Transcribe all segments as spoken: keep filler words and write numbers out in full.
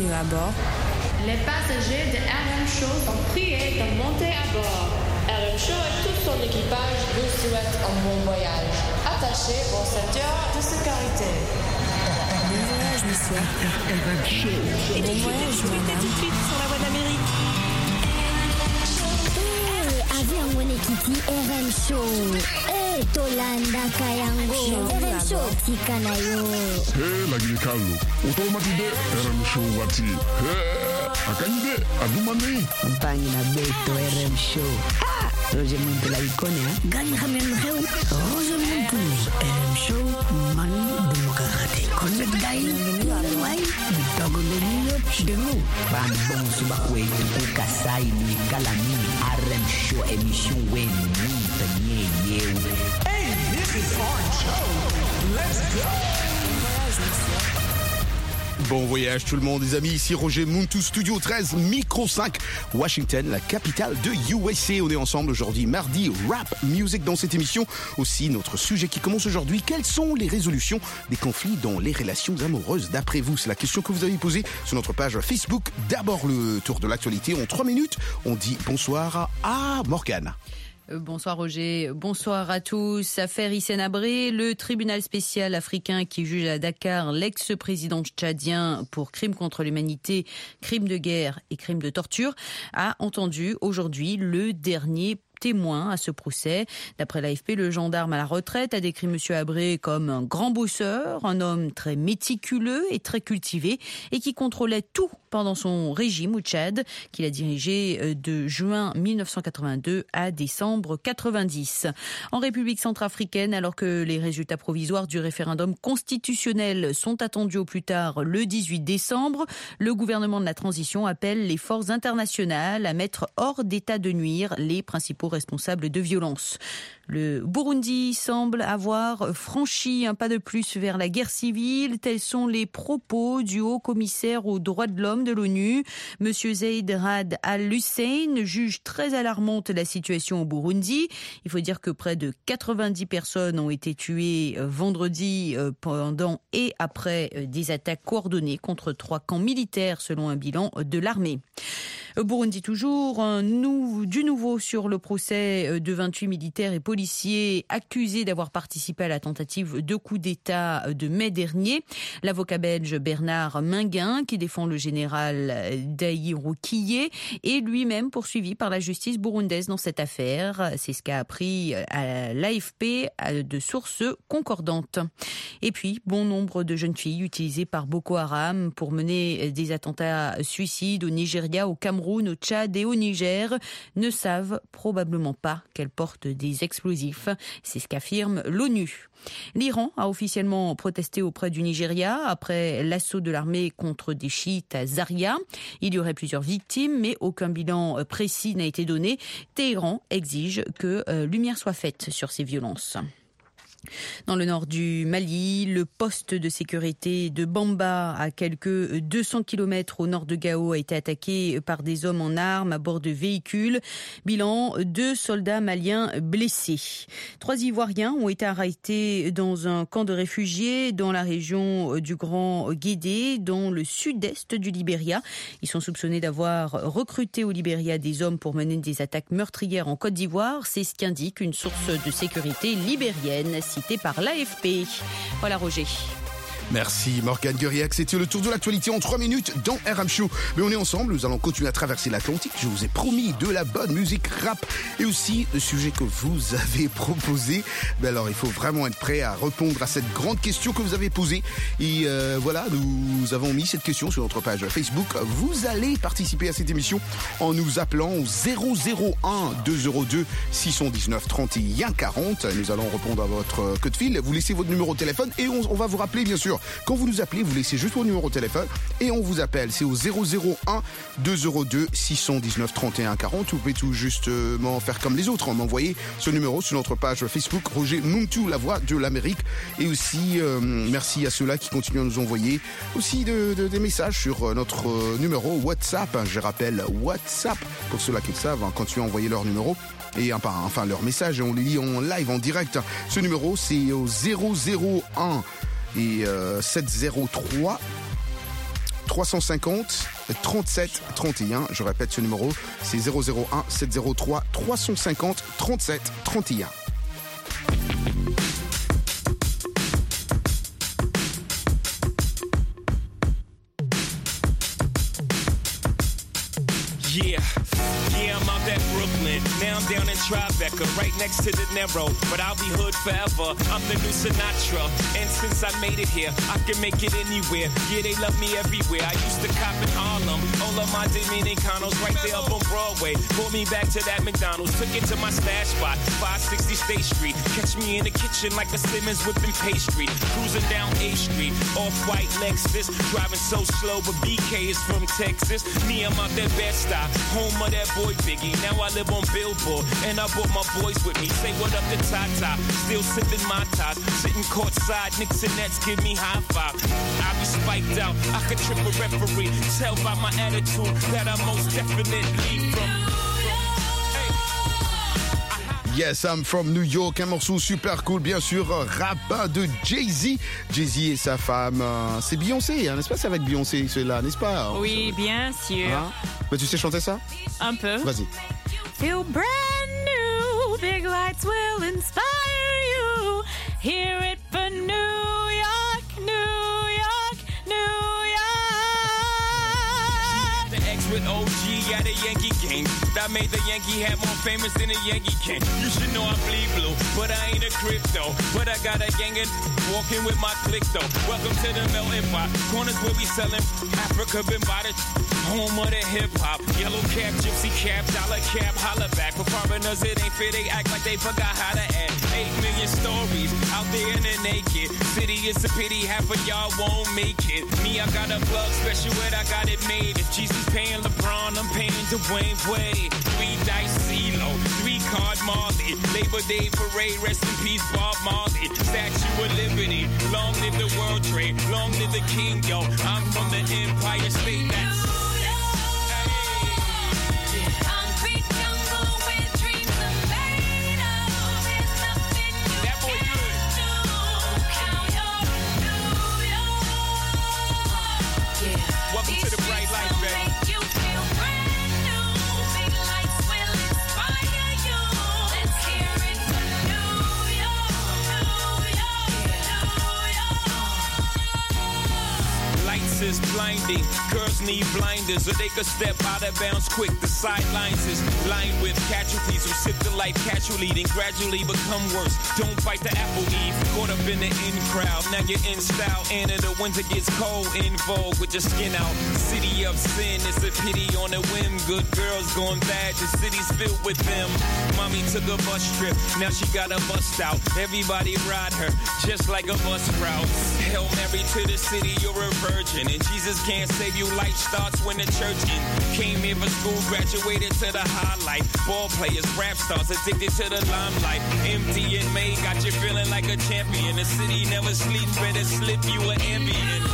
Bienvenue à bord. Les passagers de R M Show sont priés de monter à bord. R M Show et tout son équipage vous souhaitent un bon voyage. Attachez vos ceintures de sécurité. Bon voyage, monsieur. R M Show. Et bon voyage, madame. Tout de suite sur la voie de l'Amérique. Eh, avion mwenye kiti R M Show. Eh, Tolanda Kayango. R M Show tika na yo. Hey, lagi kalu. Otomatide R M Show wati. Hey, akanyide adumani. Mpangi na beto R M Show. Ah, Roger Muntu la ikone ha. Gani khamen kheu. Roger Muntu R M Show mani demokrati. Konnet gay. Wai, bitago lenyo denu. Ban bon suba kwetu kukasai ni kalami R M Show emission wen munta nye yew. Hey, this is R M Show. Let's go. Bon voyage tout le monde les amis, ici Roger Muntu, Studio treize, Micro cinq, Washington, la capitale de U S A. On est ensemble aujourd'hui, mardi, rap music dans cette émission. Aussi notre sujet qui commence aujourd'hui, quelles sont les résolutions des conflits dans les relations amoureuses d'après vous? C'est la question que vous avez posée sur notre page Facebook. D'abord le tour de l'actualité en trois minutes. On dit bonsoir à Morgane. Bonsoir Roger, bonsoir à tous. Affaire Hissène Habré, le tribunal spécial africain qui juge à Dakar l'ex-président tchadien pour crimes contre l'humanité, crimes de guerre et crimes de torture, a entendu aujourd'hui le dernier témoin à ce procès. D'après l'A F P, le gendarme à la retraite a décrit M. Habré comme un grand bosseur, un homme très méticuleux et très cultivé et qui contrôlait tout pendant son régime au Tchad, qu'il a dirigé de juin mille neuf cent quatre-vingt-deux à décembre quatre-vingt-dix. En République centrafricaine, alors que les résultats provisoires du référendum constitutionnel sont attendus au plus tard le dix-huit décembre, le gouvernement de la transition appelle les forces internationales à mettre hors d'état de nuire les principaux responsables de violences. Le Burundi semble avoir franchi un pas de plus vers la guerre civile. Tels sont les propos du haut-commissaire aux droits de l'homme de l'ONU. Monsieur Zeid Rad Al-Hussein juge très alarmante la situation au Burundi. Il faut dire que près de quatre-vingt-dix personnes ont été tuées vendredi pendant et après des attaques coordonnées contre trois camps militaires selon un bilan de l'armée. Burundi toujours, un nou, du nouveau sur le procès de vingt-huit militaires et policiers accusés d'avoir participé à la tentative de coup d'État de mai dernier. L'avocat belge Bernard Minguin, qui défend le général Daïrou Kiyé, est lui-même poursuivi par la justice burundaise dans cette affaire. C'est ce qu'a appris à l'A F P de sources concordantes. Et puis, bon nombre de jeunes filles utilisées par Boko Haram pour mener des attentats suicides au Nigeria, au Cameroun, au Tchad et au Niger ne savent probablement pas qu'elles portent des explosifs. C'est ce qu'affirme l'ONU. L'Iran a officiellement protesté auprès du Nigeria après l'assaut de l'armée contre des chiites à Zaria. Il y aurait plusieurs victimes, mais aucun bilan précis n'a été donné. Téhéran exige que euh, lumière soit faite sur ces violences. Dans le nord du Mali, le poste de sécurité de Bamba, à quelques deux cents kilomètres au nord de Gao, a été attaqué par des hommes en armes à bord de véhicules. Bilan, deux soldats maliens blessés. Trois Ivoiriens ont été arrêtés dans un camp de réfugiés dans la région du Grand Guédé, dans le sud-est du Libéria. Ils sont soupçonnés d'avoir recruté au Libéria des hommes pour mener des attaques meurtrières en Côte d'Ivoire. C'est ce qu'indique une source de sécurité libérienne cité par l'A F P. Voilà Roger. Merci Morgane Gueriac, c'était le tour de l'actualité en trois minutes dans R M Show. Mais on est ensemble, nous allons continuer à traverser l'Atlantique. Je vous ai promis de la bonne musique rap et aussi le sujet que vous avez proposé. Ben alors il faut vraiment être prêt à répondre à cette grande question que vous avez posée. Et euh, voilà, nous avons mis cette question sur notre page Facebook. Vous allez participer à cette émission en nous appelant au zéro zéro un deux zéro deux six un neuf trente et un quarante. Nous allons répondre à votre coup de fil. Vous laissez votre numéro de téléphone et on, on va vous rappeler bien sûr. Quand vous nous appelez, vous laissez juste votre numéro de téléphone et on vous appelle. C'est au zéro zéro un deux zéro deux six un neuf trente et un quarante. Vous pouvez tout justement faire comme les autres. M'envoyer ce numéro sur notre page Facebook Roger Muntu, la voix de l'Amérique. Et aussi, euh, merci à ceux-là qui continuent à nous envoyer aussi de, de, des messages sur notre numéro WhatsApp. Je rappelle WhatsApp pour ceux-là qui le savent. Hein, continuent à envoyer leur numéro. Et enfin, enfin leur message et on les lit en live, en direct. Ce numéro, c'est au zéro zéro un et euh, sept zéro trois trois cent cinquante trente-sept trente et un. Je répète ce numéro, c'est zéro zéro un sept zéro trois trois cent cinquante trente-sept trente et un. Yeah, yeah, I'm out at Brooklyn. Now I'm down in Tribeca, right next to De Niro. But I'll be hood forever. I'm the new Sinatra. And since I made it here, I can make it anywhere. Yeah, they love me everywhere. I used to cop in Harlem. All of my Dominicanos right there up on Broadway. Pulled me back to that McDonald's. Took it to my stash spot, five sixty State Street. Catch me in the kitchen like a Simmons whipping pastry. Cruising down A Street, off-white Lexus. Driving so slow, but B K is from Texas. Me, I'm out that Bed-Stuy. Home of that boy Biggie. Now I live on Billboard, and I brought my boys with me. Say what up to Tata. Still sipping my ties. Sitting courtside, Knicks and Nets give me high five. I be spiked out. I could trip a referee. Tell by my attitude that I most definitely from. Yes, I'm from New York, un morceau super cool, bien sûr, rap de Jay-Z. Jay-Z et sa femme, euh, c'est Beyoncé, hein, n'est-ce pas? C'est avec Beyoncé, celui-là, n'est-ce pas? Oui, bien sûr. Hein? Mais tu sais chanter ça? Un peu. Vas-y. Feel brand new, big lights will inspire you. Hear it for New York, New York, New York. The X with O G at a Yankee game. That made the Yankee hat more famous than a Yankee can. You should know I bleed blue, but I ain't a crypto. But I got a gang of walking with my click though. Welcome to the melting pot. Corners where we selling Africa been by the home of the hip hop. Yellow cap, gypsy cap, dollar cap, holla back. For foreigners it ain't fair, they act like they forgot how to act. Eight million stories out there in the naked city. It's a pity half of y'all won't make it. Me, I got a plug special and I got it made. If Jesus paying LeBron, I'm paying Dwayne Wade. Three dice CeeLo, three card Marley. Labor Day parade, rest in peace Bob Marley. Statue of Liberty, long live the World Trade, long live the King, yo. I'm from the Empire State, that's is blinding. Girls need blinders so they could step out of bounds quick. The sidelines is lined with casualties who sip the life casually, then gradually become worse. Don't bite the apple eve. Caught up in the in crowd. Now you're in style. And in the winter gets cold. In vogue with your skin out. City of sin. It's a pity on a whim. Good girls going bad. The city's filled with them. Mommy took a bus trip. Now she got a bust out. Everybody ride her just like a bus route. Hail Mary to the city. You're a virgin. And Jesus can't save you. Life starts when the church ends. Came here for school, graduated to the highlight. Ball players, rap stars, addicted to the limelight. Empty and May got you feeling like a champion. The city never sleeps, better slip you an ambient.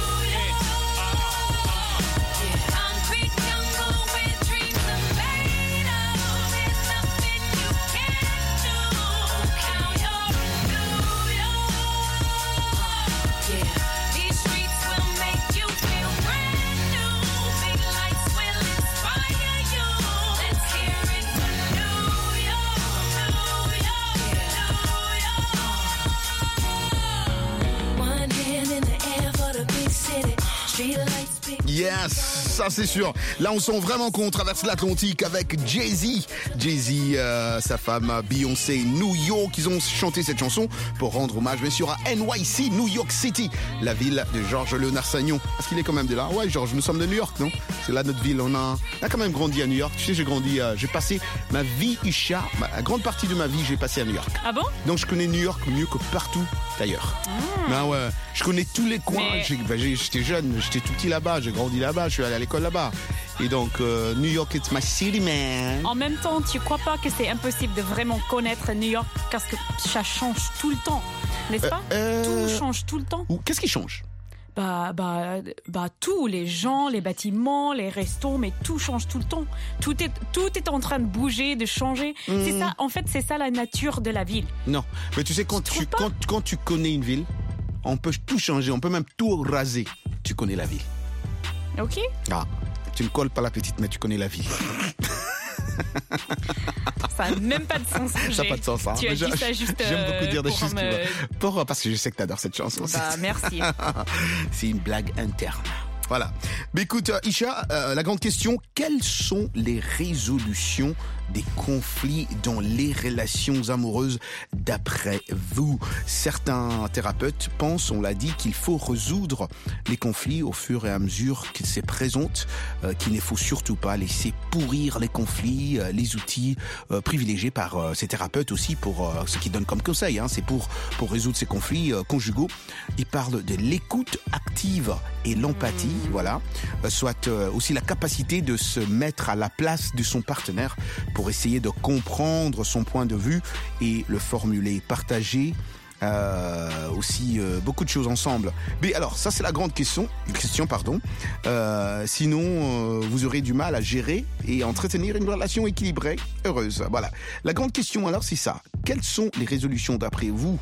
Yes, ça c'est sûr. Là, on sent vraiment qu'on traverse l'Atlantique avec Jay-Z. Jay-Z, euh, sa femme Beyoncé, New York. Ils ont chanté cette chanson pour rendre hommage, bien sûr, à N Y C, New York City, la ville de Georges Léonard Sagnon. Parce qu'il est quand même de là. Ouais, Georges, nous sommes de New York, non? C'est là notre ville. On a, on a quand même grandi à New York. Tu sais, j'ai grandi, euh, j'ai passé ma vie, Isha, ma, la grande partie de ma vie, j'ai passé à New York. Ah bon? Donc, je connais New York mieux que partout ailleurs. Ah. Ben ouais, je connais tous les coins. Mais... J'ai, ben, j'ai, j'étais jeune, j'étais tout petit là-bas, j'ai grandi là-bas, je suis allé à l'école là-bas. Et donc, euh, New York, it's my city, man. En même temps, tu crois pas que c'est impossible de vraiment connaître New York parce que ça change tout le temps, n'est-ce pas? euh, Tout change tout le temps. Qu'est-ce qui change? Bah, bah, bah, tout, les gens, les bâtiments, les restos, mais tout change tout le temps. Tout est, tout est en train de bouger, de changer. Mmh. C'est ça, en fait, c'est ça la nature de la ville. Non, mais tu sais, quand tu, tu quand, quand tu connais une ville, on peut tout changer, on peut même tout raser. Tu connais la ville. Ok. Ah, tu ne colles pas la petite, mais tu connais la vie. Ça n'a même pas de sens. Ça n'a pas de sens. Hein. Tu as dit je, ça juste J'aime beaucoup dire des pour choses me... qui vont... pour, parce que je sais que tu adores cette chanson. Bah, merci. C'est une blague interne. Voilà. Mais écoute, Isha, euh, la grande question, quelles sont les résolutions des conflits dans les relations amoureuses d'après vous? Certains thérapeutes pensent, on l'a dit, qu'il faut résoudre les conflits au fur et à mesure qu'ils se présentent, euh, qu'il ne faut surtout pas laisser pourrir les conflits, euh, les outils euh, privilégiés par euh, ces thérapeutes aussi pour euh, ce qu'ils donnent comme conseil, hein, c'est pour pour résoudre ces conflits euh, conjugaux. Ils parlent de l'écoute active et l'empathie, mmh. voilà, euh, soit euh, aussi la capacité de se mettre à la place de son partenaire pour essayer de comprendre son point de vue et le formuler, partager euh, aussi euh, beaucoup de choses ensemble. Mais alors, ça c'est la grande question, question pardon. Euh, sinon, euh, vous aurez du mal à gérer et à entretenir une relation équilibrée, heureuse. Voilà. La grande question alors, c'est ça. Quelles sont les résolutions d'après vous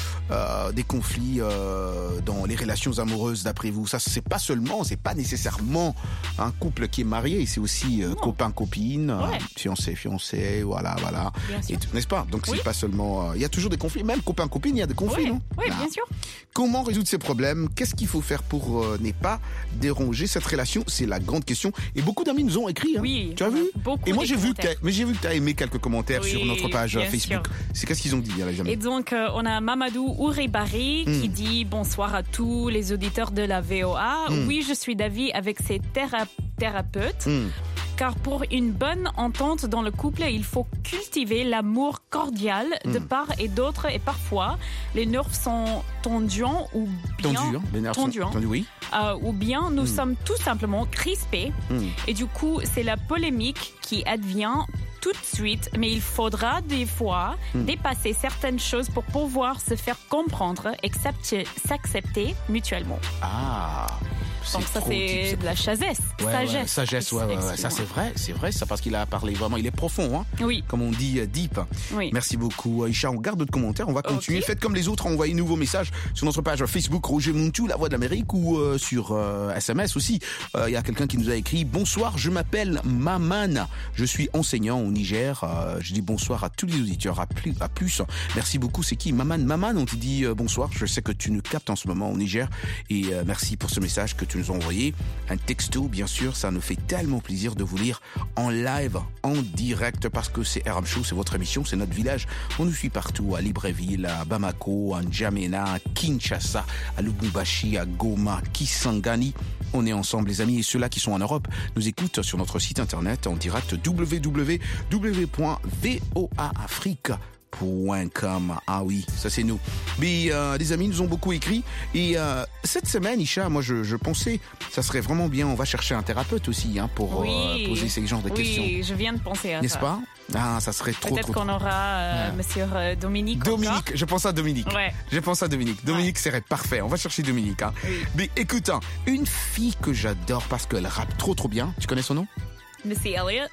euh, des conflits euh, dans les relations amoureuses d'après vous? Ça, c'est pas seulement, c'est pas nécessairement un couple qui est marié, c'est aussi euh, copain copine, ouais. euh, fiancé fiancé, voilà voilà. Et, n'est-ce pas? Donc oui. c'est pas seulement, il euh, y a toujours des conflits, même copain copine, il y a des conflits, oui. non? Oui, bien sûr. Comment résoudre ces problèmes? Qu'est-ce qu'il faut faire pour euh, ne pas déranger cette relation? C'est la grande question. Et beaucoup d'amis nous ont écrit. Hein. Oui. Tu as vu? Beaucoup. Et moi j'ai vu que t'as, mais j'ai vu que tu as aimé quelques commentaires oui, sur notre page Facebook. Sûr. C'est qu'est-ce qu'ils ont dit, les amis? Et donc euh, on a Mamadou Ouribari mm. qui dit bonsoir à tous les auditeurs de la V O A. Mm. Oui, je suis d'avis avec ces théra- thérapeutes. Mm. Car pour une bonne entente dans le couple, il faut cultiver l'amour cordial de mmh. part et d'autre. Et parfois, les nerfs sont tendus ou bien... Tendus, hein, les nerfs tendus, sont tendus, oui. Euh, ou bien nous mmh. sommes tout simplement crispés. Mmh. Et du coup, c'est la polémique qui advient tout de suite. Mais il faudra des fois mmh. dépasser certaines choses pour pouvoir se faire comprendre et s'accepter mutuellement. Ah Donc ça c'est de la sagesse. Ouais, sagesse. Ouais, sagesse, ouais, ouais, ouais. Ça c'est vrai, c'est vrai, ça parce qu'il a parlé vraiment, il est profond, hein. Oui. Comme on dit, deep. Oui. Merci beaucoup, Aïcha. On garde d'autres commentaires, on va continuer. Okay. Faites comme les autres, envoyez nouveaux messages sur notre page Facebook Roger Montou, La Voix de l'Amérique, ou euh, sur euh, S M S aussi. Il euh, y a quelqu'un qui nous a écrit: bonsoir, je m'appelle Maman, je suis enseignant au Niger. Euh, je dis bonsoir à tous les auditeurs, à plus, à plus. Merci beaucoup. C'est qui? Maman, Maman, on te dit euh, bonsoir. Je sais que tu nous captes en ce moment au Niger et euh, merci pour ce message que tu nous as envoyé. Un texto, bien sûr, ça nous fait tellement plaisir de vous lire en live, en direct, parce que c'est R M Show, c'est votre émission, c'est notre village. On nous suit partout, à Libreville, à Bamako, à N'Djamena, à Kinshasa, à Lubumbashi, à Goma, Kisangani. On est ensemble, les amis, et ceux-là qui sont en Europe nous écoutent sur notre site internet en direct w w w point voa afrique point com. Ah oui, ça c'est nous. Mais euh, les amis nous ont beaucoup écrit et euh, cette semaine, Isha, moi je, je pensais ça serait vraiment bien, on va chercher un thérapeute aussi hein, pour oui. euh, poser ces genres de oui, questions. Oui, je viens de penser à N'est-ce ça. N'est-ce pas? Ah, ça serait trop Peut-être trop. qu'on aura euh, ouais. Monsieur euh, Dominique. Dominique, encore. je pense à Dominique. Ouais. Je pense à Dominique. Dominique ouais. serait parfait. On va chercher Dominique. Hein. Oui. Mais écoute, hein, une fille que j'adore parce qu'elle rappe trop trop bien. Tu connais son nom? Missy Elliott.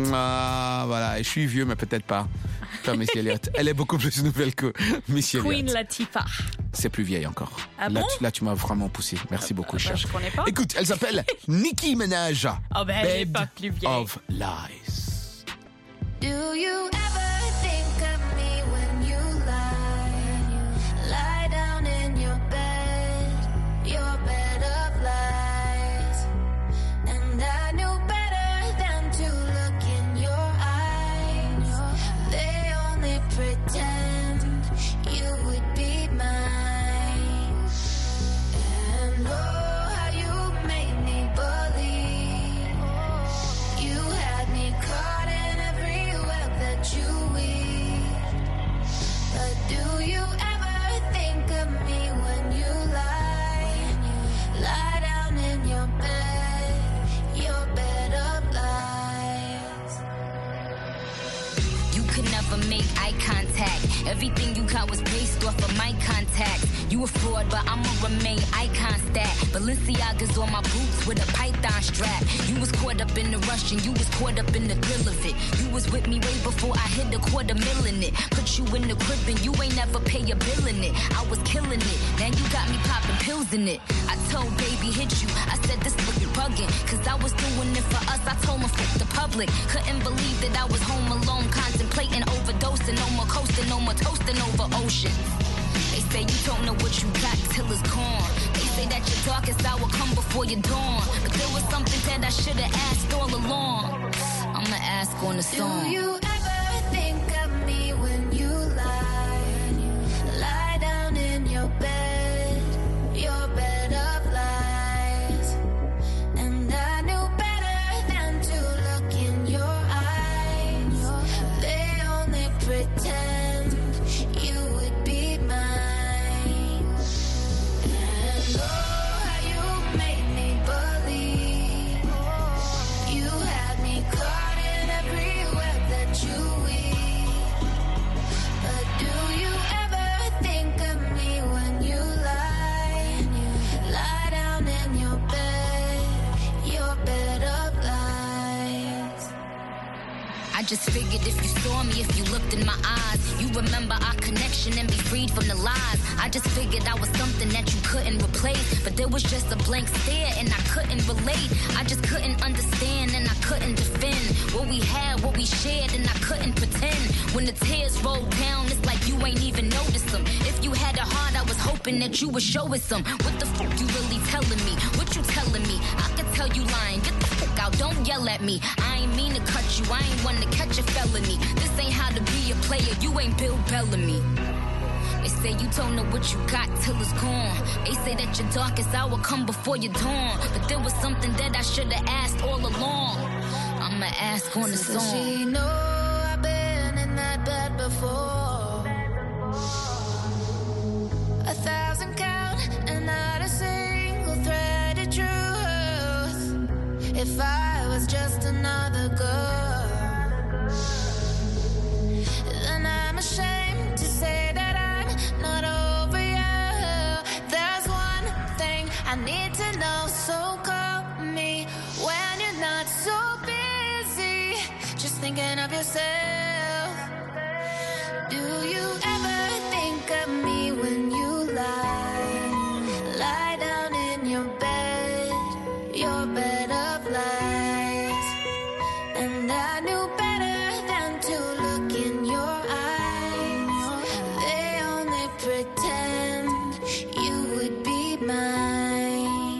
Ah, voilà. Et je suis vieux, mais peut-être pas. Pas Missy Elliott. Elle est beaucoup plus nouvelle que Missy Elliott. Queen Latifah. C'est plus vieille encore. Ah là, bon tu, là, tu m'as vraiment poussé. Merci ah, beaucoup, bah, cher. Je connais pas. Écoute, elle s'appelle Nicki Minaj. Oh, ben, elle est pas plus vieille. Of Lies. Do you ever think of me when you lie? Lie down in your bed, your bed of lies. And I knew better than to look in your eyes. They only pretend you would be mine. And oh, how you made me believe you had me caught in every web that you weave. But do you ever think of me when you lie? Lie down in your bed, your bed of lies. You could never make eye contact. Everything you got was based off of my contacts. You a fraud, but I'ma remain icon stat. Balenciaga's on my boots with a python strap. You was caught caught up in the rush and you was caught up in the thrill of it. You was with me way before I hit a quarter mil in it. Put you in the crib and you ain't never pay a bill in it. I was killing it, now you got me popping pills in it. I told baby hit you, I said this looking bugging. Cause I was doing it for us, I told him fuck the public. Couldn't believe that I was home alone, contemplating overdosing. No more coasting, no more toasting over oceans. They say you don't know what you got till it's gone. They say that your darkest hour come before your dawn. But there was something that I should have asked all along. I'ma ask on the song. Do you ever think of me when you lie? Lie down in your bed, your bed of lies. And I knew better than to look in your eyes. They only pretend you would be mine. And oh, how you made me believe. You had me caught in every web that you weave. But do you ever think of me when you lie? Lie down in your bed, your bed of lies. I just figured if you saw me, if you looked in my eyes, you remember our connection and be freed from the lies. I just figured I was something that you couldn't replace. But there was just a blank stare and I couldn't relate. I just couldn't understand and I couldn't defend what we had, what we shared, and I couldn't pretend. When the tears rolled down, it's like you ain't even noticed them. If you had a heart, I was hoping that you would show us some. What the fuck you really telling me? What you telling me? I could tell you lying. Get the fuck out, don't yell at me. I ain't mean to cut you, I ain't want to catch a felony. This ain't how to be a player, you ain't Bill Bellamy. They say you don't know what you got till it's gone. They say that your darkest hour come before your dawn. But there was something that I should have asked all along. I'ma ask on the So song. she know I've been in that bed before. A thousand count and not a single thread of truth. If I was just another girl, then I'm ashamed to say that I'm not over you. There's one thing I need to know, so call me when you're not so busy, just thinking of yourself. Do you ever think of me when you lie? Lie down in your bed, your bed of lies. And I knew better than to look in your eyes. They only pretend you would be mine.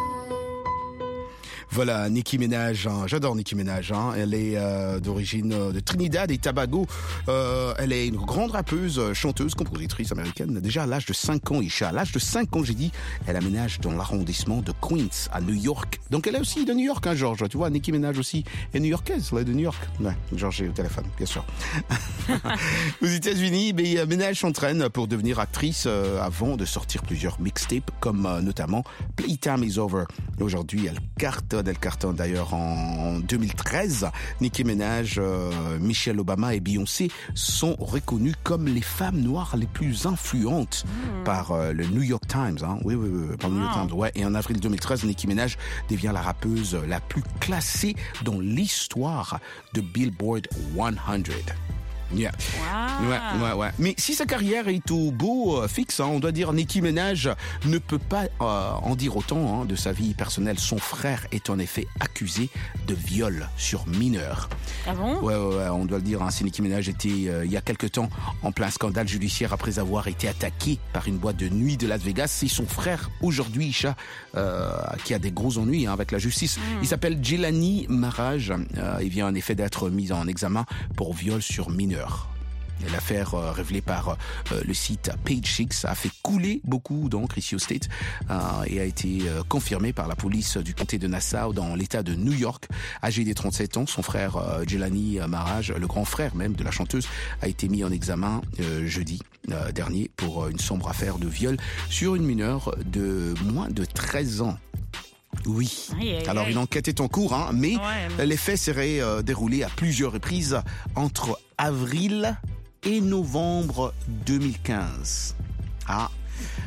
Voilà, Nicki Minaj, hein. J'adore Nicki Minaj, hein. Elle est euh, d'origine euh, de Trinidad et Tobago. Euh, elle est une grande rappeuse, euh, chanteuse, compositrice américaine. Déjà à l'âge de cinq ans, Isha, à l'âge de cinq ans, j'ai dit, elle aménage dans l'arrondissement de Queens, à New York. Donc elle est aussi de New York, hein, Georges. Tu vois, Nicki Minaj aussi est new-yorkaise, elle est de New York. Ouais, Georges est au téléphone, bien sûr. Aux États-Unis, ben, Minaj s'entraîne pour devenir actrice euh, avant de sortir plusieurs mixtapes, comme euh, notamment Playtime is Over. Aujourd'hui, elle cartonne, elle cartonne d'ailleurs en deux mille treize. Nicki Minaj, euh, Michelle Obama et Beyoncé sont reconnues comme les femmes noires les plus influentes mmh. par euh, le New York Times. Hein. Oui, oui, oui, par le wow. New York Times. Ouais. Et en avril deux mille treize, Nicki Minaj devient la rappeuse la plus classée dans l'histoire de Billboard cent. Yeah. Wow. Ouais, ouais, ouais. Mais si sa carrière est au beau euh, fixe, hein, on doit dire Nicki Minaj ne peut pas euh, en dire autant hein, de sa vie personnelle. Son frère est en effet accusé de viol sur mineur. Ah bon? Ouais, ouais, ouais, on doit le dire. Hein, si Nicki Minaj était euh, il y a quelque temps en plein scandale judiciaire après avoir été attaqué par une boîte de nuit de Las Vegas, c'est son frère aujourd'hui, Isha, euh, qui a des gros ennuis hein, avec la justice. Mm. Il s'appelle Jelani Maraj. Euh, il vient en effet d'être mis en examen pour viol sur mineur. L'affaire euh, révélée par euh, le site Page Six a fait couler beaucoup d'encre ici au States euh, et a été euh, confirmée par la police du comté de Nassau dans l'état de New York. Âgé des trente-sept ans, son frère euh, Jelani Maraj, le grand frère même de la chanteuse, a été mis en examen euh, jeudi euh, dernier pour une sombre affaire de viol sur une mineure de moins de treize ans. Oui. Aïe, aïe, Alors aïe. une enquête est en cours, hein, mais, ouais, mais... les faits seraient euh, déroulés à plusieurs reprises entre avril et novembre deux mille quinze. Ah,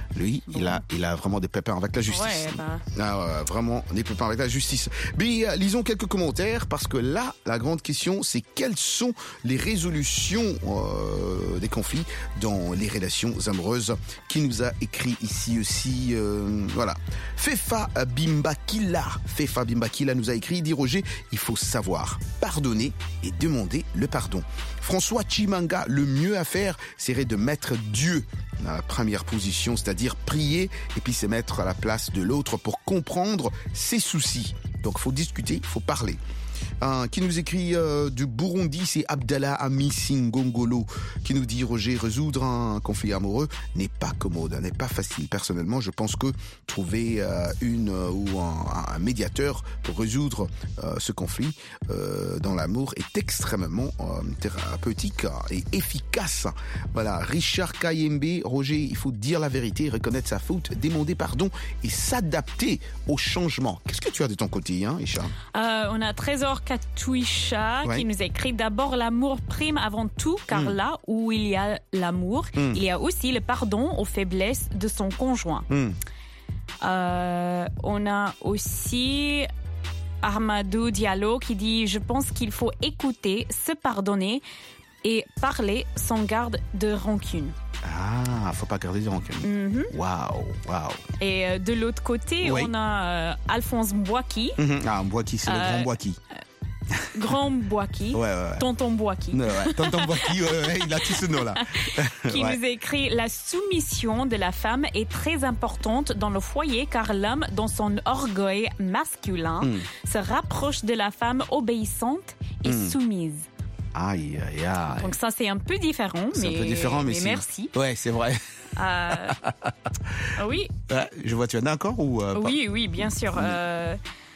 Lui, bon. il a, il a vraiment des pépins avec la justice. Ouais, bah. Ah, ouais, vraiment des pépins avec la justice. Mais euh, lisons quelques commentaires parce que là, la grande question, c'est quelles sont les résolutions euh, des conflits dans les relations amoureuses, qui nous a écrit ici aussi. Euh, voilà. Fefa Bimbakila, Fefa Bimbakila nous a écrit, dit Roger, il faut savoir pardonner et demander le pardon. François Chimanga, le mieux à faire serait de mettre Dieu dans la première position, c'est-à-dire prier et puis se mettre à la place de l'autre pour comprendre ses soucis. Donc il faut discuter, il faut parler. Un qui nous écrit euh, du Burundi, c'est Abdallah Ami Singongolo qui nous dit Roger, résoudre un conflit amoureux n'est pas commode, n'est pas facile. Personnellement, je pense que trouver euh, une euh, ou un, un médiateur pour résoudre euh, ce conflit euh, dans l'amour est extrêmement euh, thérapeutique et efficace. Voilà, Richard Kayembe, Roger, il faut dire la vérité, reconnaître sa faute, demander pardon et s'adapter au changement. Qu'est-ce que tu as de ton côté, hein, Richard? euh, On a Trésor Katouisha ouais. qui nous écrit d'abord l'amour prime avant tout, car mm. là où il y a l'amour, mm. il y a aussi le pardon aux faiblesses de son conjoint. Mm. Euh, on a aussi Armadou Diallo qui dit « Je pense qu'il faut écouter, se pardonner et parler sans garde de rancune. » Ah, faut pas garder de rancune. Waouh, waouh. Et euh, de l'autre côté, oui. on a euh, Alphonse Mbouaki. Mm-hmm. Ah, Mbouaki, c'est euh, le grand Mbouaki. Grand Mbouaki. Ouais, ouais, ouais. Tonton Mbouaki. Ouais, ouais. Tonton Mbouaki, ouais, ouais, il a tout ce nom-là. Qui ouais. nous écrit « La soumission de la femme est très importante dans le foyer car l'homme, dans son orgueil masculin, mm. se rapproche de la femme obéissante et mm. soumise. » Aïe, aïe, aïe. Donc ça, c'est un peu différent, c'est mais, un peu différent, mais, mais merci. Ouais, c'est vrai. Euh, oui. Ouais, je vois, tu es d'accord ou euh, Oui, oui, bien sûr. Mm. Euh,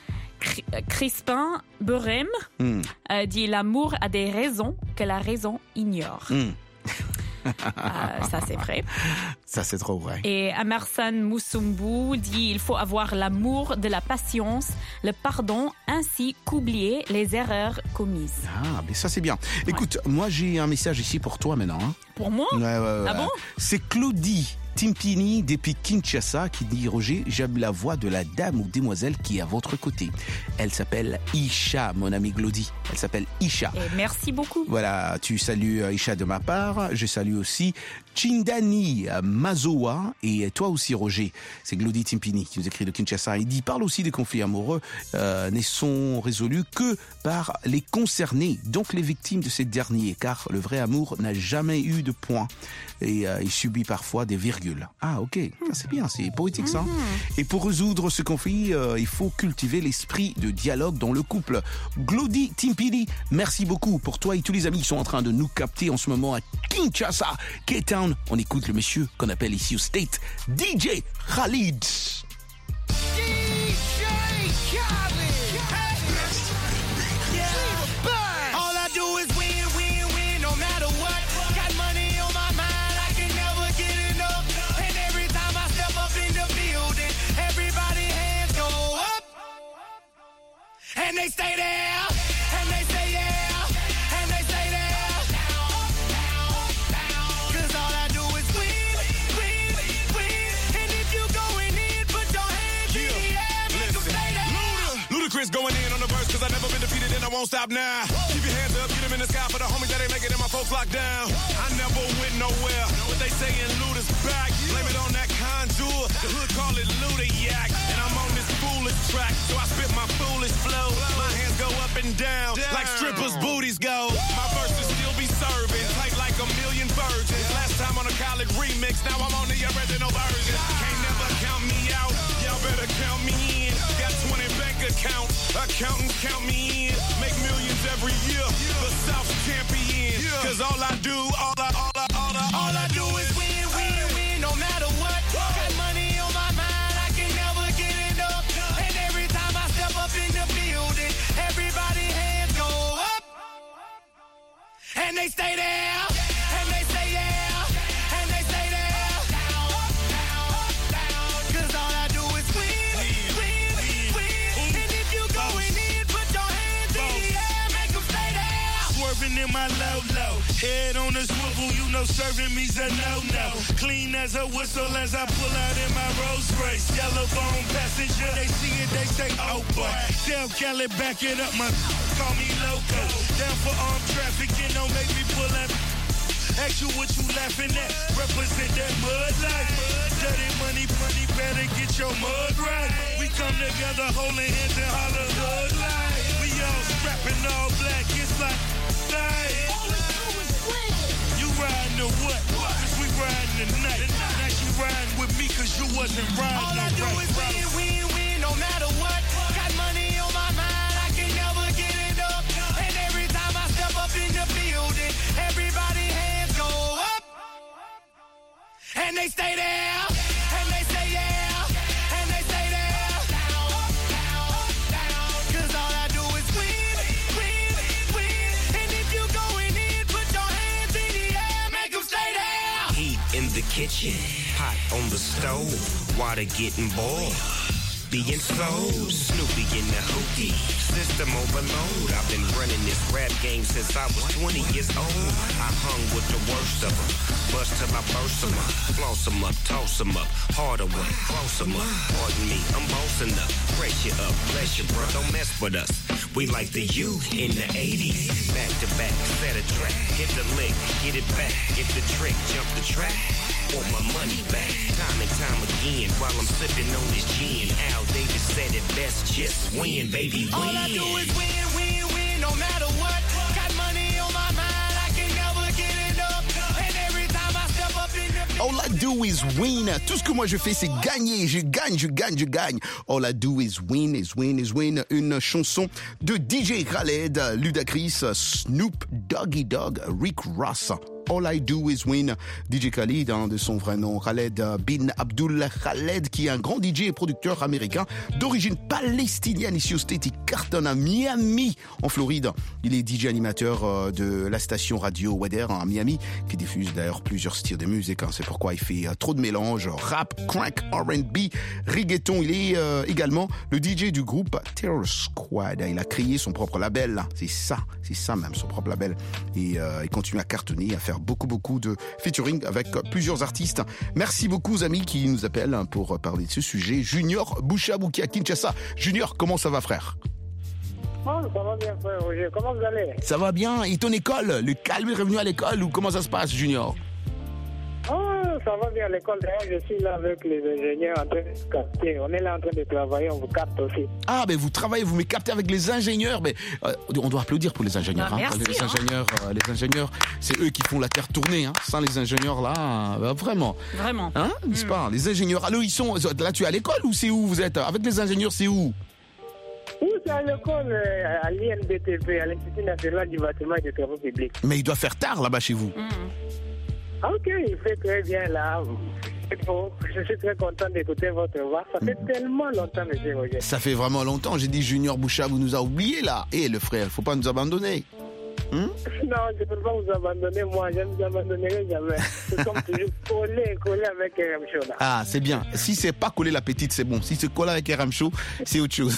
Crispin Berem mm. euh, dit « L'amour a des raisons que la raison ignore. Mm. » Euh, ça c'est vrai. Ça c'est trop vrai. Et Amersan Moussumbu dit il faut avoir l'amour, de la patience, le pardon, ainsi qu'oublier les erreurs commises. Ah, mais ça c'est bien. Écoute, ouais. moi j'ai un message ici pour toi maintenant. Hein. Pour moi ouais, ouais, ouais. Ah bon? C'est Claudie Timpini depuis Kinshasa qui dit Roger, j'aime la voix de la dame ou demoiselle qui est à votre côté. Elle s'appelle Isha, mon amie Claudie. Elle s'appelle Isha. Et merci beaucoup. Voilà, tu salues Isha de ma part. Je salue aussi Chindani Mazoa et toi aussi Roger. C'est Claudie Timpini qui nous écrit de Kinshasa. Il dit parle aussi des conflits amoureux euh, ne sont résolus que par les concernés, donc les victimes de ces derniers, car le vrai amour n'a jamais eu de point et euh, il subit parfois des virgules. Ah ok, ça c'est bien, c'est poétique ça. Mm-hmm. Et pour résoudre ce conflit, euh, il faut cultiver l'esprit de dialogue dans le couple. Claudie Timpini, merci beaucoup pour toi et tous les amis qui sont en train de nous capter en ce moment à Kinshasa, Cape Town. On écoute le monsieur qu'on appelle ici au State, D J Khalid. D J Khalid. And they stay there, and they say yeah, and they say there. Cause all I do is win, win, win. And if you going in, put your hands yeah. in the air, make them stay there. Luda. Ludacris going in on the verse cause I never been defeated and I won't stop now. Whoa. Keep your hands up, get them in the sky for the homies that ain't making it and my folks locked down. I never went nowhere, but they saying Luda's back. Blame it on that contour, the hood call it Luda Yak. And I'm on this foolish track, so I spit my foolish flow. My hands go up and down, down. Like strippers' booties go. My verses still be serving, tight like a million virgins. Last time on a college remix, now I'm on the original version. Can't never count me out, y'all better count me in. Got twenty bank accounts, accountants count me in. Make millions every year, the South's champion. Cause all I do, all I, all I, all I, all I do is win, win, win, no matter what. Got money on my mind, I can never get enough. And every time I step up in the building, everybody hands go up. And they stay there, and they say yeah, and they say there. Cause all I do is win, win, win. And if you going in, put your hands rolling in my low-low. Head on a swivel, you know serving me's a no-no. Clean as a whistle as I pull out in my Rolls Royce. Yellow bone passenger, they see it, they say, oh boy. Tell Kelly, back it up, my call me loco. Down for armed trafficking, don't make me pull up. Ask you what you laughing at, represent that mud life. Dirty money, money, better get your mud right. We come together holding hands and holler hood life. We all strapping all black, it's like, life. You riding or what? Cause we riding tonight. Now she riding with me cause you wasn't riding. All I do right, is win, win, win, no matter what. Got money on my mind, I can never get it up. And every time I step up in the building, everybody hands go up. And they stay there, and they say yeah, and they stay there. Down, down, down. Cause all I do is win, win, win. And if you going in, put your hands in the air, make them stay there. Heat in the kitchen, hot on the stove, water getting boiled. Being sold, Snoopy in the hootie, system overload. I've been running this rap game since I was twenty years old. I hung with the worst of them, bust till I burst them up, floss them up, toss them up, harder work, close them up. Pardon me, I'm bossing up, brace you up, bless you, bro, don't mess with us. We like the U in the eighties, back to back, set a track, hit the lick, get it back, get the trick, jump the track. Want my money back, time and time again, while I'm sipping on this gin. Al Davis said it best, just win, baby, win. All I do is win, win, win, no matter what. Got money on my mind, I can never get it up. And every time I step up in the... All I do is win. Tout ce que moi je fais, c'est gagner. Je gagne, je gagne, je gagne. All I do is win, is win, is win. Une chanson de D J Khaled, Ludacris, Snoop, Doggy Dogg, Rick Ross. All I Do Is Win, D J Khaled, hein, de son vrai nom, Khaled bin Abdul Khaled, qui est un grand D J et producteur américain d'origine palestinienne ici au State. Il cartonne à Miami, en Floride. Il est D J animateur euh, de la station radio Weather à Miami, qui diffuse d'ailleurs plusieurs styles de musique. Hein. C'est pourquoi il fait euh, trop de mélanges, rap, crank, R and B, reggaeton. Il est euh, également le D J du groupe Terror Squad. Il a créé son propre label. Là. C'est ça, c'est ça même, son propre label. Et euh, il continue à cartonner, à faire beaucoup beaucoup de featuring avec plusieurs artistes. Merci beaucoup aux amis qui nous appellent pour parler de ce sujet. Junior Bouchabouki à Kinshasa. Junior, comment ça va frère? Oh, ça va bien frère Roger, comment vous allez? Ça va bien, et ton école? Le calme est revenu à l'école ou comment ça se passe Junior? Oh, ça va bien à l'école. D'ailleurs, je suis là avec les ingénieurs en train de capter. On est là en train de travailler, on vous capte aussi. Ah, ben vous travaillez, vous me captez avec les ingénieurs. Mais euh, on doit applaudir pour les ingénieurs. Ah, hein, merci, les hein. ingénieurs, euh, les ingénieurs, c'est eux qui font la terre tourner. Hein. Sans les ingénieurs là, euh, vraiment. Vraiment. Hein, n'est-ce Mm. pas? Les ingénieurs. Alors ils sont là. Tu es à l'école ou c'est où vous êtes? Avec les ingénieurs, c'est où? Oui, c'est à l'école, euh, à l'I N B T P, à l'Institut national du bâtiment et des travaux publics. Mais il doit faire tard là-bas chez vous. Mm. Ah, ok, il fait très bien là. C'est beau. Je suis très content d'écouter votre voix. Ça fait tellement longtemps, monsieur Roger. Ça fait vraiment longtemps. J'ai dit Junior Boucha, vous nous a oubliés là. Et le frère, faut pas nous abandonner. Hum? Non, je ne peux pas vous abandonner, moi. Je ne vous abandonnerai jamais. Nous sommes toujours collés, collés avec R M Show. Là. Ah, c'est bien. Si c'est pas collé la petite, c'est bon. Si c'est collé avec R M Show, c'est autre chose.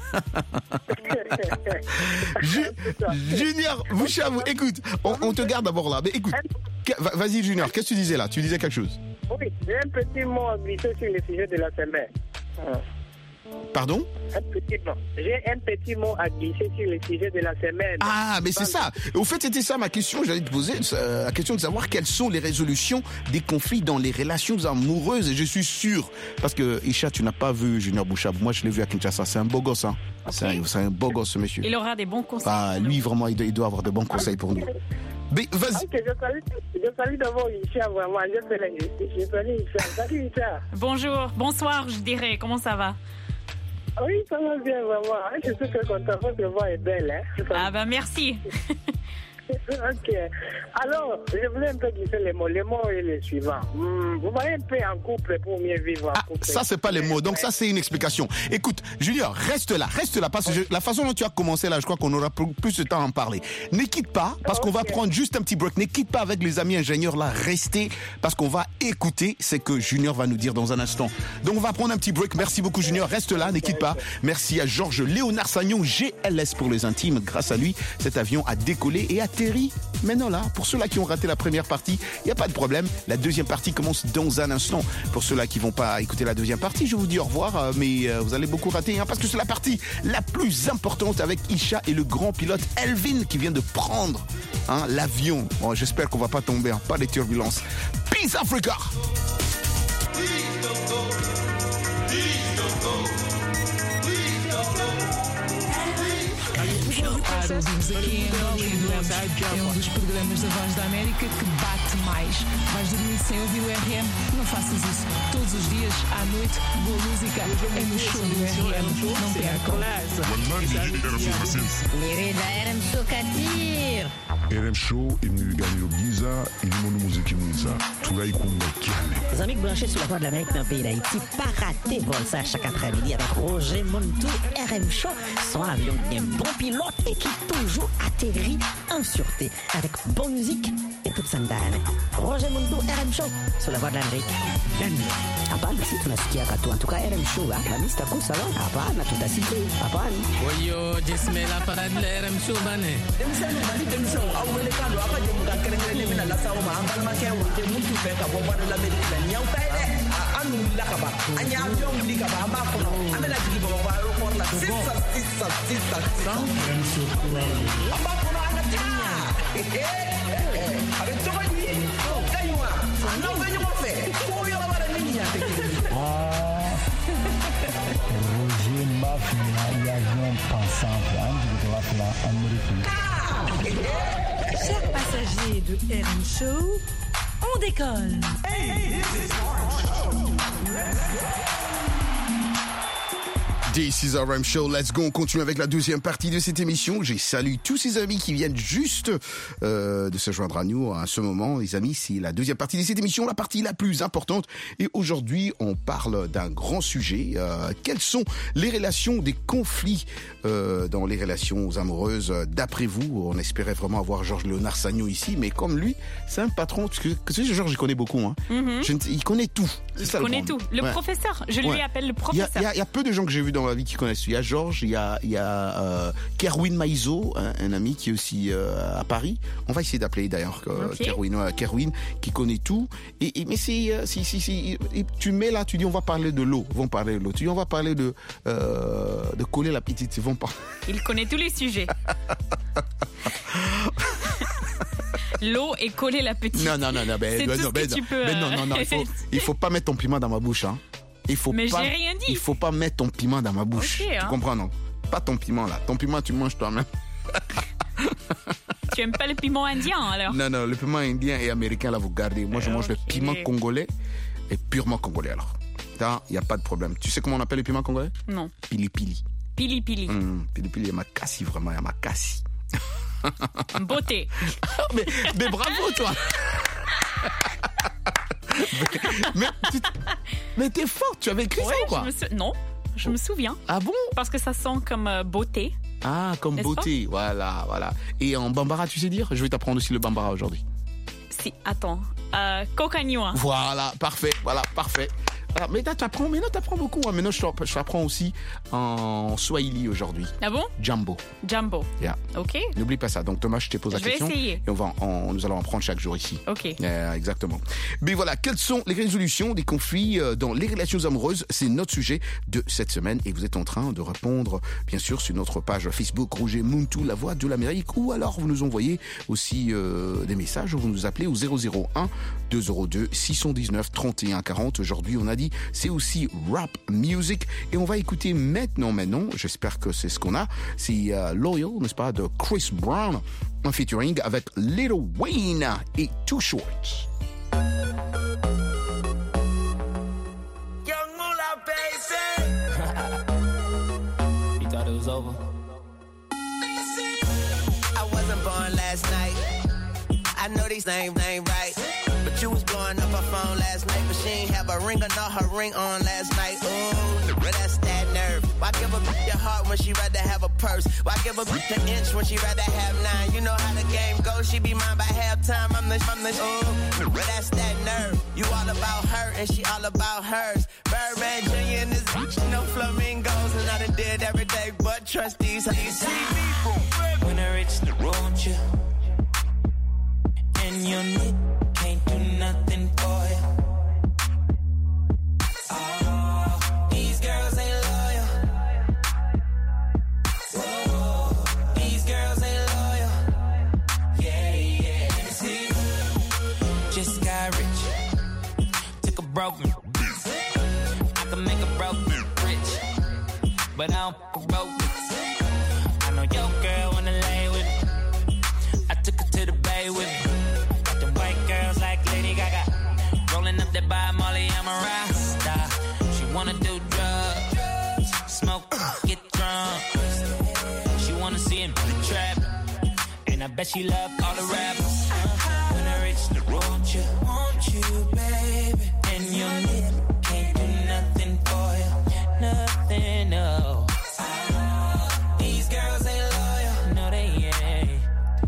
Ju- Junior Boucha, écoute, on, on te garde d'abord là. Mais écoute, que- va- vas-y Junior, qu'est-ce que tu disais là? Tu disais quelque chose? Oui, j'ai un petit mot à glisser sur le sujet de la semaine. Ah. Pardon? Un petit mot. J'ai un petit mot à glisser sur le sujet de la semaine. Ah, mais c'est ça. Au fait, c'était ça ma question. J'allais te poser euh, la question de savoir quelles sont les résolutions des conflits dans les relations amoureuses. Et je suis sûr, parce que Isha, tu n'as pas vu Junior Boucha. Moi, je l'ai vu à Kinshasa. C'est un beau gosse, hein. Okay. C'est un, c'est un beau gosse, ce monsieur. Il aura des bons conseils. Ah, lui, vraiment, il doit, il doit avoir de bons conseils pour nous. Mais vas-y. Ok, je salue, je salue d'abord Isha, vraiment. Je fais l'injustice. Je salue Isha. Salut Isha. Bonjour, bonsoir, je dirais. Comment ça va? Oui, ça va bien, vraiment. Je suis très content. Votre voix est belle, hein. Ah ben merci. Ok. Alors, je voulais un peu glisser les mots. Les mots est le suivant. Hmm, vous voyez un peu en couple pour mieux vivre en Ah, couple. ça, c'est pas les mots. Donc, ça, c'est une explication. Écoute, Junior, reste là, reste là, parce que je- la façon dont tu as commencé là, je crois qu'on aura plus plus de temps à en parler. Ne quitte pas, parce qu'on va prendre juste un petit break. Ne quitte pas avec les amis ingénieurs là, restez, parce qu'on va écouter ce que Junior va nous dire dans un instant. Donc, on va prendre un petit break. Merci beaucoup, Junior. Reste là, ne quitte pas. Merci à Georges Léonard Sagnon, G L S pour les intimes. Grâce à lui, cet avion a décollé et atterri atterri maintenant là. Pour ceux-là qui ont raté la première partie, il n'y a pas de problème. La deuxième partie commence dans un instant. Pour ceux-là qui ne vont pas écouter la deuxième partie, je vous dis au revoir, mais euh, vous allez beaucoup rater, hein, parce que c'est la partie la plus importante avec Isha et le grand pilote Elvin qui vient de prendre hein, l'avion. Bon, j'espère qu'on ne va pas tomber, hein, pas de turbulences. Peace Africa! Ouvimos aqui em Angola e Doemos é um dos programas da Voz da América que bate mais. Vais dormir sem ouvir o R M? Não faças isso. Todos os dias, à noite, boa música é no show do R M. Não percam. Lirida R M Show Katir. R M Show imnigani Giza ilimono muziki mwiza tulaikunga kiane. Les amis branchés sur la voie de l'Amérique dans le pays d'Haïti, pas rater vol ça chaque après-midi avec Roger Montou, R M Show, son avion qui est un bon pilote et qui toujours atterrit en sûreté avec bonne musique et toute sa dame. Roger Montou, R M Show, sur la voie de l'Amérique. Hapana, si tunasikia katu. En tout cas, R M Show, la mista kusa, hapana, tutasikia, hapana. Oyo, jismela parade la R M Show bane. Demisano, bali demisano, awele kando, apa jemuka kerengere mina la sawo ma ambal ma kewo, te muntu fe ka bo bado la medina, nyau pede, anu la kaba, anya avion li kaba, amba kono, amela jigi bo ba ro la sisa sisa sisa sisa. Amba kono ana tinya. Eh eh, avec toi ni, kaywa, ando venyo mo fe, ko yo ba ni ya te. Roger Mafia et avion pensant de la Amérique. Chers passagers de R M Show, on décolle. Hey, this is R M Show. This is R M Show, let's go, on continue avec la deuxième partie de cette émission. J'ai salué tous ces amis qui viennent juste euh, de se joindre à nous à ce moment. Les amis, c'est la deuxième partie de cette émission, la partie la plus importante. Et aujourd'hui, on parle d'un grand sujet. Euh, quelles sont les relations, des conflits euh, dans les relations amoureuses d'après vous? On espérait vraiment avoir Georges Léonard Sagno ici, mais comme lui, c'est un patron, parce que, que Georges, il connaît beaucoup. Hein. Mm-hmm. Je, il connaît tout. Il connaît tout. Le ouais. professeur, je ouais. lui appelle le professeur. Il y, y, y a peu de gens que j'ai vus dans la vie qui connaissent. Il y a Georges, il y a, il y a euh, Kerwin Maïzo, un, un ami qui est aussi euh, à Paris. On va essayer d'appeler d'ailleurs euh, okay. Kerwin, euh, Kerwin, qui connaît tout. Et, et mais c'est, euh, si, si, si, et tu mets là, tu dis on va parler de l'eau, vont parler de l'eau. Tu dis on va parler de euh, de coller la petite, ils vont parler. Il connaît tous les sujets. L'eau et coller la petite. Non, non, non, non, ben, c'est ben, tout non, ce ben, que tu peux. Ben, non, non, non, il faut, il faut pas mettre ton piment dans ma bouche, hein. Il faut Mais pas, j'ai rien dit. Il faut pas mettre ton piment dans ma bouche. Okay, hein. Tu comprends, non? Pas ton piment là. Ton piment, tu manges toi-même. Tu aimes pas le piment indien alors? Non, non, le piment indien et américain là, vous gardez. Moi, je mange okay. le piment congolais et purement congolais alors. Il n'y a pas de problème. Tu sais comment on appelle le piment congolais? Non. Pili pili. Pili pili. Mmh, pili pili, il y a ma cassie vraiment, il y a ma cassie. Beauté. mais, mais bravo toi. mais, mais, mais t'es forte, tu avais écrit ouais, ça ou quoi? Sou... Non, je me souviens. Ah bon? Parce que ça sent comme euh, beauté. Ah, comme N'est-ce beauté, pas? Voilà, voilà. Et en bambara, tu sais dire? Je vais t'apprendre aussi le bambara aujourd'hui. Si, attends. Euh, Kokanyua. Voilà, parfait, voilà, parfait. Alors, mais là, tu apprends, mais là, tu apprends beaucoup. Hein. Maintenant, je, je t'apprends aussi en Swahili aujourd'hui. Ah bon? Jambo. Jambo. Yeah. Ok. N'oublie pas ça. Donc, Thomas, je te pose la je question. Je vais essayer. Et on va, on, nous allons en prendre chaque jour ici. Ok. Euh, exactement. Mais voilà, quelles sont les résolutions des conflits dans les relations amoureuses? C'est notre sujet de cette semaine. Et vous êtes en train de répondre, bien sûr, sur notre page Facebook, Roger Montou, la voix de l'Amérique. Ou alors, vous nous envoyez aussi euh, des messages. Vous nous appelez au zéro zéro un deux zéro deux six un neuf trente et un quarante. Aujourd'hui, on a dit, c'est aussi rap music et on va écouter maintenant maintenant j'espère que c'est ce qu'on a, c'est uh, Loyal, n'est-ce pas, de Chris Brown en featuring avec Lil Wayne et Too Short. Young Moolah, baby. You thought it was over? I wasn't born last night. I know these names ain't right. But you was blowing up her phone last night, but she ain't have a ring or not her ring on last night. Ooh, but that's that nerve. Why give a bitch your heart when she rather have a purse? Why give a bitch an inch when she rather have nine? You know how the game goes, she be mine by halftime. I'm the, I'm the, ooh, but that's that nerve. You all about her and she all about hers. Birdman Junior and this bitch, no flamingos, and I done did every day, but trust these. How you see me? When I reach the road, you. but I don't broke it. I know your girl wanna lay with me. I took her to the bay with me. Got them white girls like Lady Gaga. Rolling up that by Molly, I'm a Rasta. She wanna do drugs, smoke, get drunk. She wanna see him in the trap. And I bet she love all the rappers. When I reach the want you, want you, baby. And you can't do nothing for you, nothing, no. These girls ain't loyal, no they ain't.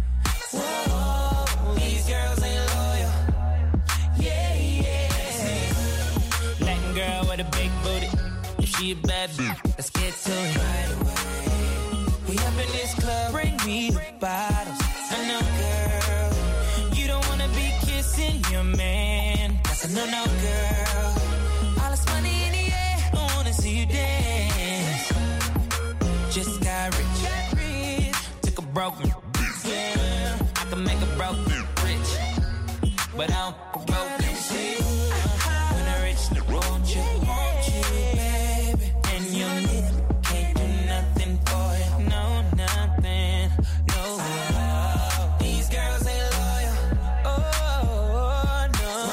Whoa, these girls ain't loyal, yeah, yeah. Latin girl with a big booty, if she a bad bitch, let's get to it right away. We up in this club, bring me the bottles. I know, girl, you don't wanna be kissing your man. That's a no-no, girl. All this money in the air, I wanna see you dance. Just got rich, took a broken, yeah. I can make a broke rich, but I don't broke it. When I reach the want you, want you, baby, and you can't do nothing for you, no, nothing, no. These girls ain't loyal, oh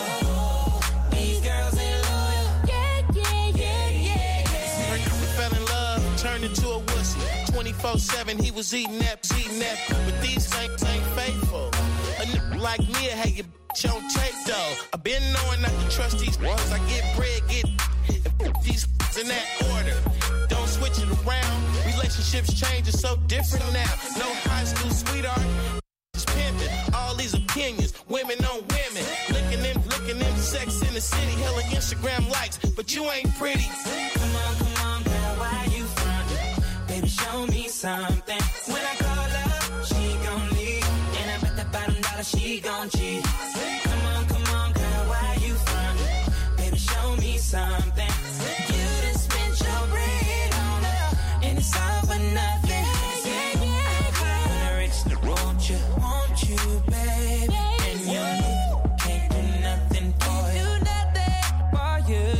no. These girls ain't loyal, yeah, yeah, yeah, yeah, yeah. We fell in love, turned into a wussy. twenty-four seven, he was eating that, eating that. But these saints ain't faithful. A nigga like me, I had your bitch on tape though. I been knowing not to trust these ones. I get bread, get and put these in that order. Don't switch it around. Relationships change, it's so different now. No high school sweetheart, just pimping. All these opinions, women on women. Looking them, looking them, sex in the city, hella Instagram likes, but you ain't pretty. Come on, come on, girl, why you frontin'? Baby, show me something. When I call her, she gon' leave, and I bet that bottom dollar she gon' cheat. Come on, come on, girl, why you frontin'? Baby, show me something. You done spent your bread on her, and it's all for nothing. Yeah, yeah, yeah. When I reach the want you, want you, baby, and you can't do nothing for you, nothing for you.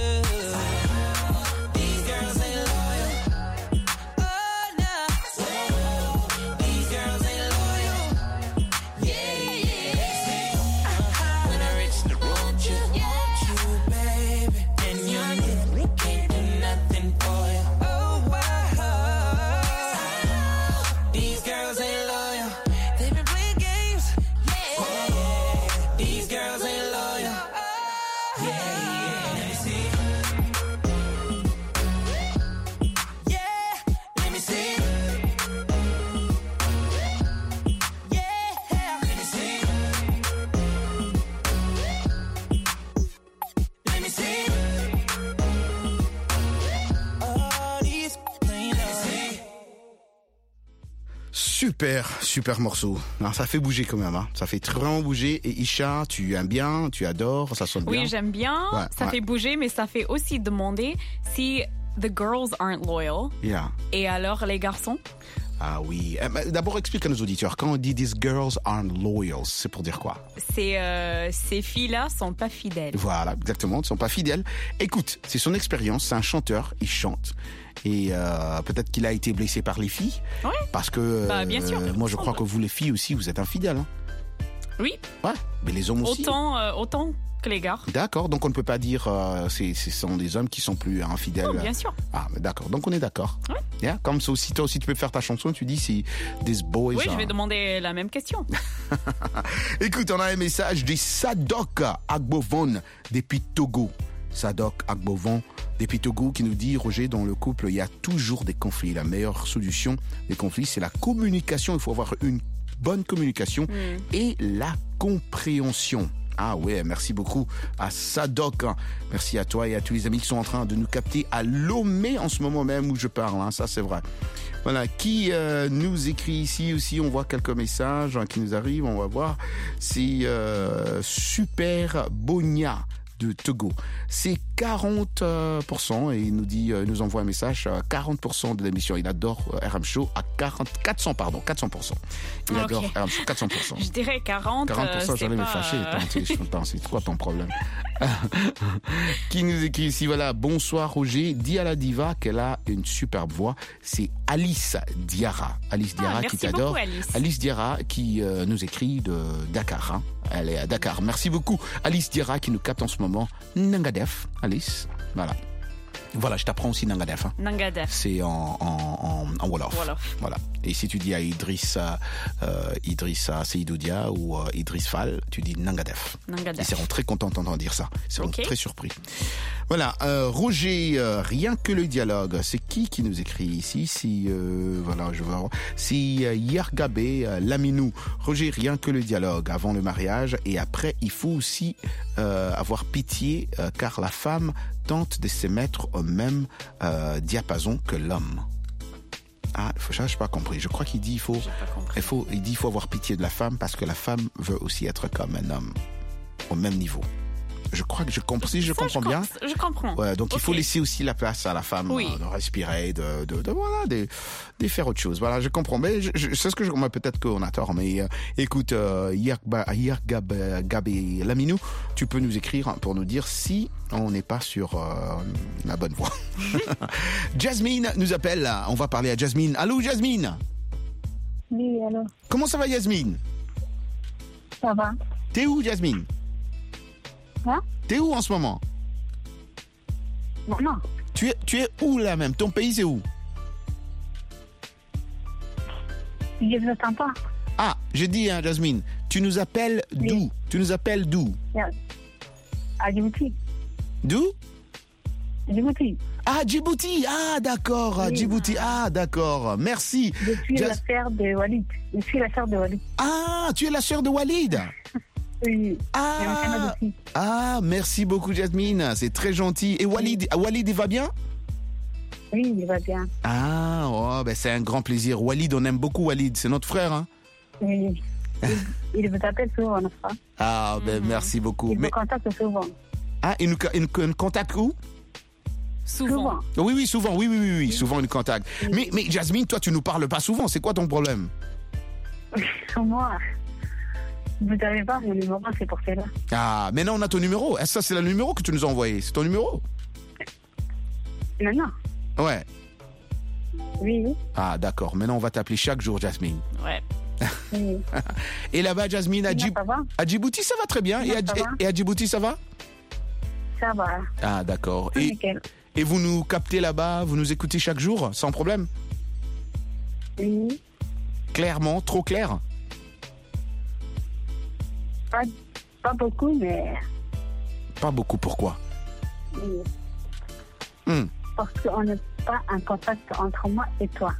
These girls ain't loyal, oh no. These girls ain't loyal, yeah, yeah. When I reach the want you, want you, baby, and you can't do nothing for you. Oh wow. These girls ain't loyal, they've been playing games, yeah. These girls ain't loyal, yeah, yeah. Let me see, yeah. Let me see, yeah. Let me see, let me see. Oh, these ain't loyal. Super, super morceau. Non, ça fait bouger quand même, hein. Ça fait vraiment bouger. Et Isha, tu aimes bien, tu adores, ça sonne bien. Oui, j'aime bien. Ouais, ça ouais. fait bouger, mais ça fait aussi demander si the girls aren't loyal. Yeah. Et alors les garçons? Ah oui. Eh ben, d'abord, explique à nos auditeurs. Quand on dit these girls aren't loyal, c'est pour dire quoi? C'est euh, ces filles-là sont pas fidèles. Voilà, exactement. Ils ne sont pas fidèles. Écoute, c'est son expérience. C'est un chanteur. Il chante. Et euh, peut-être qu'il a été blessé par les filles. Ouais. Parce que Bah, bien sûr. euh, moi, je crois que vous, les filles aussi, vous êtes infidèles. Hein. Oui. Ouais. Mais les hommes aussi. Autant, euh, autant que les gars. D'accord. Donc on ne peut pas dire euh, c'est ce sont des hommes qui sont plus infidèles. Non, bien sûr. Ah, mais d'accord. Donc on est d'accord. Ouais. Yeah. Comme ça aussi, toi aussi, tu peux faire ta chanson. Tu dis si these boys. Oui, are... je vais demander la même question. Écoute, on a un message de Sadok Agbovon depuis Togo. Sadok Agbovon depuis Togo qui nous dit: Roger, dans le couple, il y a toujours des conflits. La meilleure solution des conflits, c'est la communication. Il faut avoir une bonne communication mm. et la compréhension. Ah ouais, merci beaucoup à Sadok. Merci à toi et à tous les amis qui sont en train de nous capter à Lomé en ce moment même où je parle. Hein, ça, c'est vrai. Voilà, qui euh, nous écrit ici aussi, on voit quelques messages hein, qui nous arrivent, on va voir. C'est euh, Super Bonia de Togo. C'est quarante pour cent et il nous dit, il nous envoie un message, quarante pour cent de l'émission. Il adore R M Show à quarante, quatre cents, pardon, quatre cents pour cent. Il Ok. adore R M Show, quatre cents pour cent. Je dirais quarante. quarante pour cent, euh, j'allais c'est me pas, fâcher. euh, Attends, c'est- je- attends, c'est quoi ton problème? Qui nous écrit ici, voilà, bonsoir Roger, dis à la diva qu'elle a une superbe voix, c'est Alice Diarra. Alice Ah, Diarra merci qui t'adore. beaucoup, Alice. Alice Diarra qui euh, nous écrit de Dakar. Hein. Elle est à Dakar. Merci beaucoup Alice Diarra qui nous capte en ce moment. Nangadef, Alice. Voilà. Voilà, je t'apprends aussi Nangadef. Hein. Nangadef. C'est en, en, en, en Wolof. Wolof. Voilà. Et si tu dis à Idrissa, euh, Idrissa Seydoudia ou euh, Idriss Fall, tu dis Nangadef. Nangadef. Ils seront très contents d'entendre dire ça. Ils seront Ok. très surpris. Voilà, euh, Roger, euh, rien que le dialogue. C'est qui qui nous écrit ici? Si euh, voilà, je vois. Si euh, Yargabé euh, Laminou. Roger, rien que le dialogue avant le mariage et après, il faut aussi euh, avoir pitié euh, car la femme tente de se mettre au même euh, diapason que l'homme. Ah, faut- ça, je n'ai pas compris. Je crois qu'il dit il faut, il faut, il dit il faut avoir pitié de la femme parce que la femme veut aussi être comme un homme, au même niveau. Je crois que je comprends, si je Ça, comprends je bien. comp- Je comprends. Ouais, donc il faut Ok. laisser aussi la place à la femme Oui. euh, de respirer, de, de, de voilà, de, de faire autre chose. Voilà, je comprends. Mais je, je, c'est ce que je comprends. Peut-être qu'on a tort. Mais euh, écoute, euh, Yerba- Yergab Gabé Laminou, tu peux nous écrire pour nous dire si on n'est pas sur euh, la bonne voie. Jasmine nous appelle. Là. On va parler à Jasmine. Allô, Jasmine. Oui, alors, Comment ça va, Jasmine? ça va? T'es où, Jasmine? Hein? T'es où en ce moment? Non, non. Tu es, tu es où là même? Ton pays, c'est où? Je ne t'entends pas. Ah, je dis, hein, Jasmine, tu nous appelles d'où? Tu nous appelles d'où? À Djibouti. D'où? Djibouti. Ah, Djibouti. Ah, d'accord. Oui. Djibouti. Ah, d'accord. Merci. Je suis Jas- la sœur de Walid. Je suis la sœur de Walid. Ah, tu es la sœur de Walid. Oui. Ah, ah, merci beaucoup, Jasmine. C'est très gentil. Et Walid, ah, Walid, il va bien? Oui, il va bien. Ah, oh, ben c'est un grand plaisir. Walid, on aime beaucoup Walid. C'est notre frère, hein? Oui. Il, il vous appelle souvent, n'est-ce pas? Ah, ben merci beaucoup. Il Mais, vous contacte souvent. ah, il nous, il nous- il nous contacte où? Souvent. Oui, oui, souvent. Oui, oui, oui, oui. Souvent, il nous contacte. Mais, mais Jasmine, toi, tu nous parles pas souvent. C'est quoi ton problème? Moi, vous n'avez pas mon numéro, c'est pour cela. Ah, maintenant, on a ton numéro. Ah, ça, c'est le numéro que tu nous as envoyé. C'est ton numéro? Non, non. Ouais. Oui, oui. Ah, d'accord. Maintenant, on va t'appeler chaque jour, Jasmine. Ouais. Oui. Et là-bas, Jasmine, à, Sinon, Djib- ça va? à Djibouti, ça va très bien. Sinon, Et à, ça va. et à Djibouti, ça va? Ça va. Ah, d'accord. Tout Et, nickel. et vous nous captez là-bas, vous nous écoutez chaque jour, sans problème? Oui. Clairement, trop clair? Pas, pas beaucoup, mais Pas beaucoup, pourquoi? oui. Hmm. Parce qu'on n'est pas en contact entre moi et toi.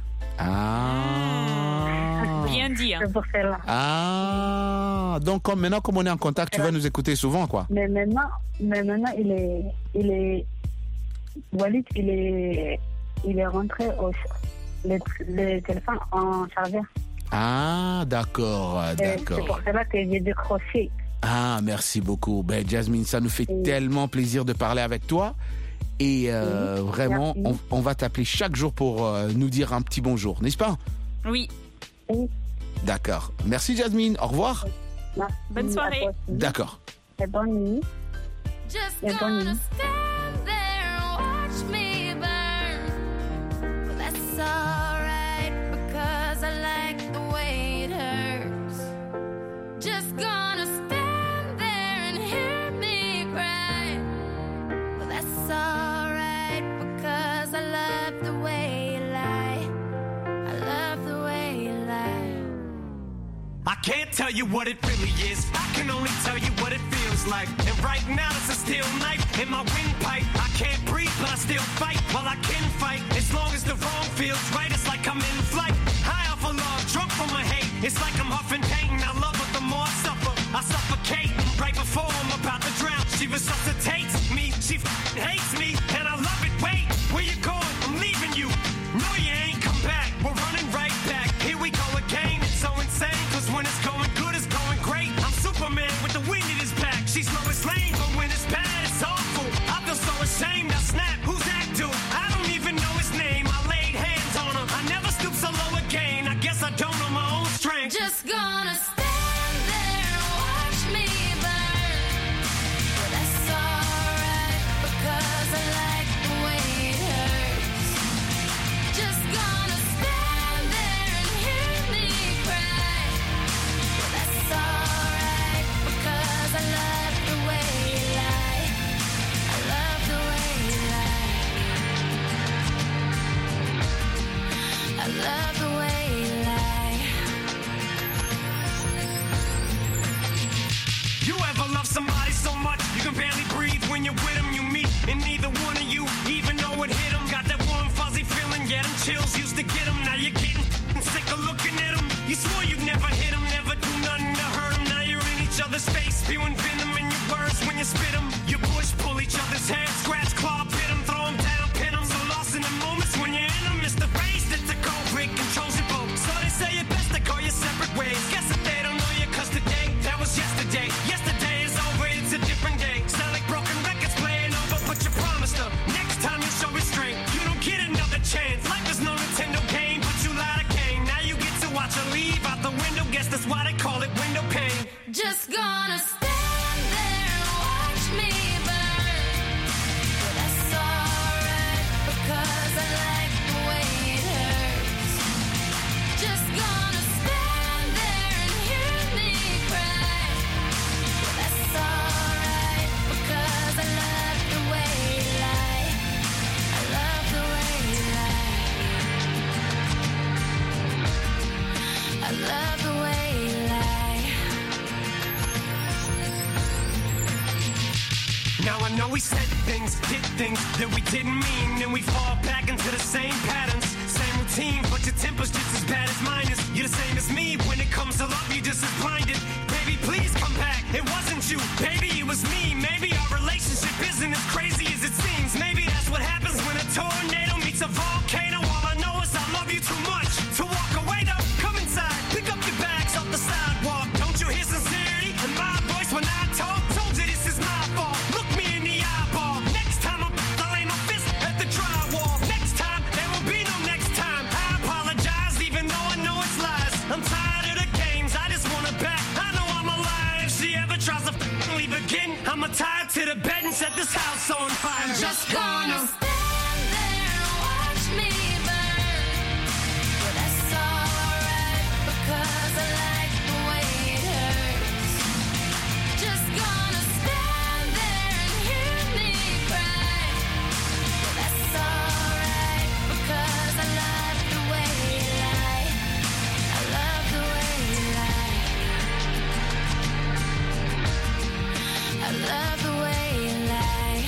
Ah. Bien dit. Hein. C'est pour cela. Ah. Donc, comme, maintenant, comme on est en contact, tu vas nous écouter souvent, quoi? Mais maintenant, mais maintenant, il est, il est, Walid, il est, il est rentré au, le, le téléphone en chargeur. Ah, d'accord, Et C'est d'accord. pour cela que j'ai décroché. Ah, merci beaucoup. Ben, Jasmine, ça nous fait tellement plaisir de parler avec toi. Et euh, Oui, vraiment, on, merci. on va t'appeler chaque jour pour euh, nous dire un petit bonjour, n'est-ce pas? Oui. D'accord. Merci, Jasmine. Au revoir. Merci Bonne soirée. à toi aussi. D'accord. Et bonne nuit. Et bonne nuit. Watch me burn. Well, that's alright because I like the way it hurts. Just gonna stand there and hear me cry. Well, that's alright because I love the way you lie. I love the way you lie. I can't tell you what it really is. I can only tell you what it feels like. And right now it's a steel knife in my windpipe. I can't breathe, but I still fight. While I can fight, as long as the wrong feels right, it's like I'm in flight. High off of love, drunk from my hate. It's like I'm huffing pain. I love her the more I suffer. I suffocate right before I'm about to drown. She resuscitates me. She f***ing hates me, and I love it. Wait, where you going? I'm leaving you. No, you ain't come back. We're running right back. Here we go again. It's so insane, cause when it's going good, it's going great. I'm Superman with the wind in his back. She's Lois Lane, but when it's bad, it's Just gonna stand there and watch me burn. But that's alright because I like the way it hurts. Just gonna stand there and hear me cry. But that's alright because I love the way you lie. I love the way you lie. I love the way you lie. You ever love somebody so much you can barely breathe when you're with them? You meet and neither one of you even know it hit them. Got that warm fuzzy feeling, yeah, them chills used to get them. Now you're getting sick of looking at them. You swore you'd never hit them, never do nothing to hurt them. Now you're in each other's face, spewing venom in your words when you spit them. You push, pull each other's hair, scratch, claw, pit them, throw them down, pin them. So lost in the moments when you're in them, it's the race that's the culprit, controls your boat. So they say it best to go your separate ways. Guess that they don't know you cause today, that was yesterday. Yesterday is over, it's a different day. Sound like broken records playing over, but you promised her next time you show restraint. You don't get another chance. Life is no Nintendo game, but you lied again. Now you get to watch her leave out the window. Guess that's why they call it window pane. Just gonna stand there and watch me burn. But that's alright because I like the way it hurts. Just gonna stand there and hear me cry. But that's alright because I love the way you lie. I love the way you lie. I love the way you lie. Now I know we said things, did things that we didn't mean, and we fall back into the same patterns, same routine, but your temper's just as bad as mine is. You're the same as me, when it comes to love, you're just as blinded. Baby, please come back, it wasn't you, baby, it was me. Maybe our relationship isn't as crazy as it seems. Maybe that's what happens when a tornado meets a volcano. All I know is I love you too much to walk away though. Come inside, pick up your bags off the sidewalk. Don't you hear sincerity in my voice when I talk? Told you this is my fault. Look me in the eyeball. Next time I'm I'll lay my fist at the drywall. Next time there will be no next time. I apologize even though I know it's lies. I'm tired of the games. I just want her back. I know I'm alive. If she ever tries to f- leave again, I'ma tie her to the bed and set this house on fire. I'm just gonna stand there and watch me burn. But that's alright because I like the way it hurts. Just gonna stand there and hear me cry. But that's alright because I love the way you lie. I love the way you lie. I love the way you lie.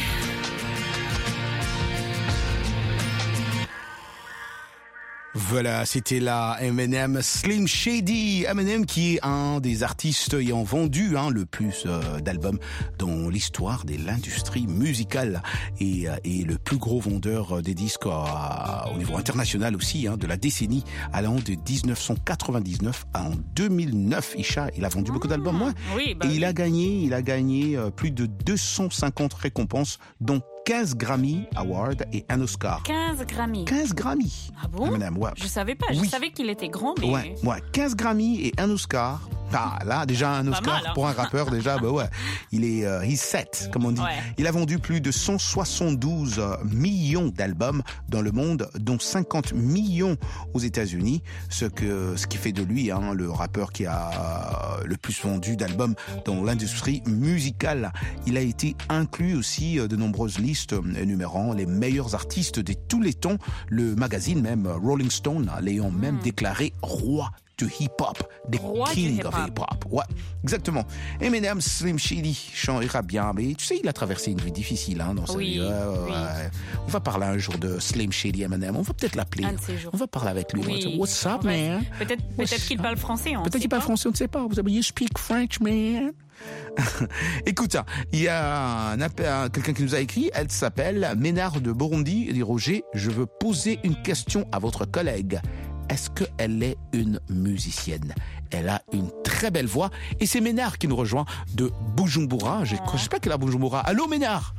Voilà, c'était la Eminem Slim Shady. Eminem qui est un des artistes ayant vendu hein, le plus euh, d'albums dans l'histoire de l'industrie musicale et, euh, et le plus gros vendeur des disques euh, au niveau international aussi hein, de la décennie allant de dix-neuf cent quatre-vingt-dix-neuf à en deux mille neuf. Isha, il a vendu beaucoup d'albums, ouais. Oui, bah et oui. il a gagné, il a gagné euh, plus de deux cent cinquante récompenses, dont quinze Grammy Awards et un Oscar. quinze Grammy. quinze Grammy. Ah bon? Eminem, ouais. Je savais pas, je Oui. savais qu'il était grand, mais... Ouais, ouais, quinze Grammy et un Oscar. Ah, là, déjà un Pas Oscar mal, hein. pour un rappeur, déjà, bah ouais. Il est, euh, he's set, comme on dit. Ouais. Il a vendu plus de cent soixante-douze millions d'albums dans le monde, dont cinquante millions aux États-Unis, ce que, ce qui fait de lui, hein, le rappeur qui a le plus vendu d'albums dans l'industrie musicale. Il a été inclus aussi de nombreuses listes énumérant les meilleurs artistes de tous les temps. Le magazine même, Rolling Stone, l'ayant même déclaré roi du hip-hop, des Roi du king hip-hop. of hip-hop. Ouais, exactement. Eminem, Slim Shady, chantera bien, mais tu sais, il a traversé une vie difficile hein, dans sa Oui, vie. Ouais, ouais, oui. ouais. On va parler un jour de Slim Shady Eminem. On va peut-être l'appeler. Un de ces jours. On va parler avec lui. Oui, What's up, on va- man? Peut-être peut-être qu'il parle français, on Peut-être sait qu'il parle pas. français, on ne sait pas. Vous savez, you speak French, man. Écoute, hein, il y a un appel- un- quelqu'un qui nous a écrit. Elle s'appelle Ménard de Burundi. Elle dit Roger, je veux poser une question à votre collègue. Est-ce qu'elle est une musicienne? Elle a une très belle voix. Et c'est Ménard qui nous rejoint de Bujumbura. Je- J'espère qu'elle est à Bujumbura. Allô, Ménard?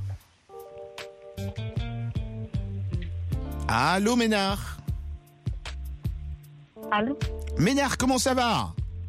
Allô, Ménard? Allô? Ménard, comment ça va?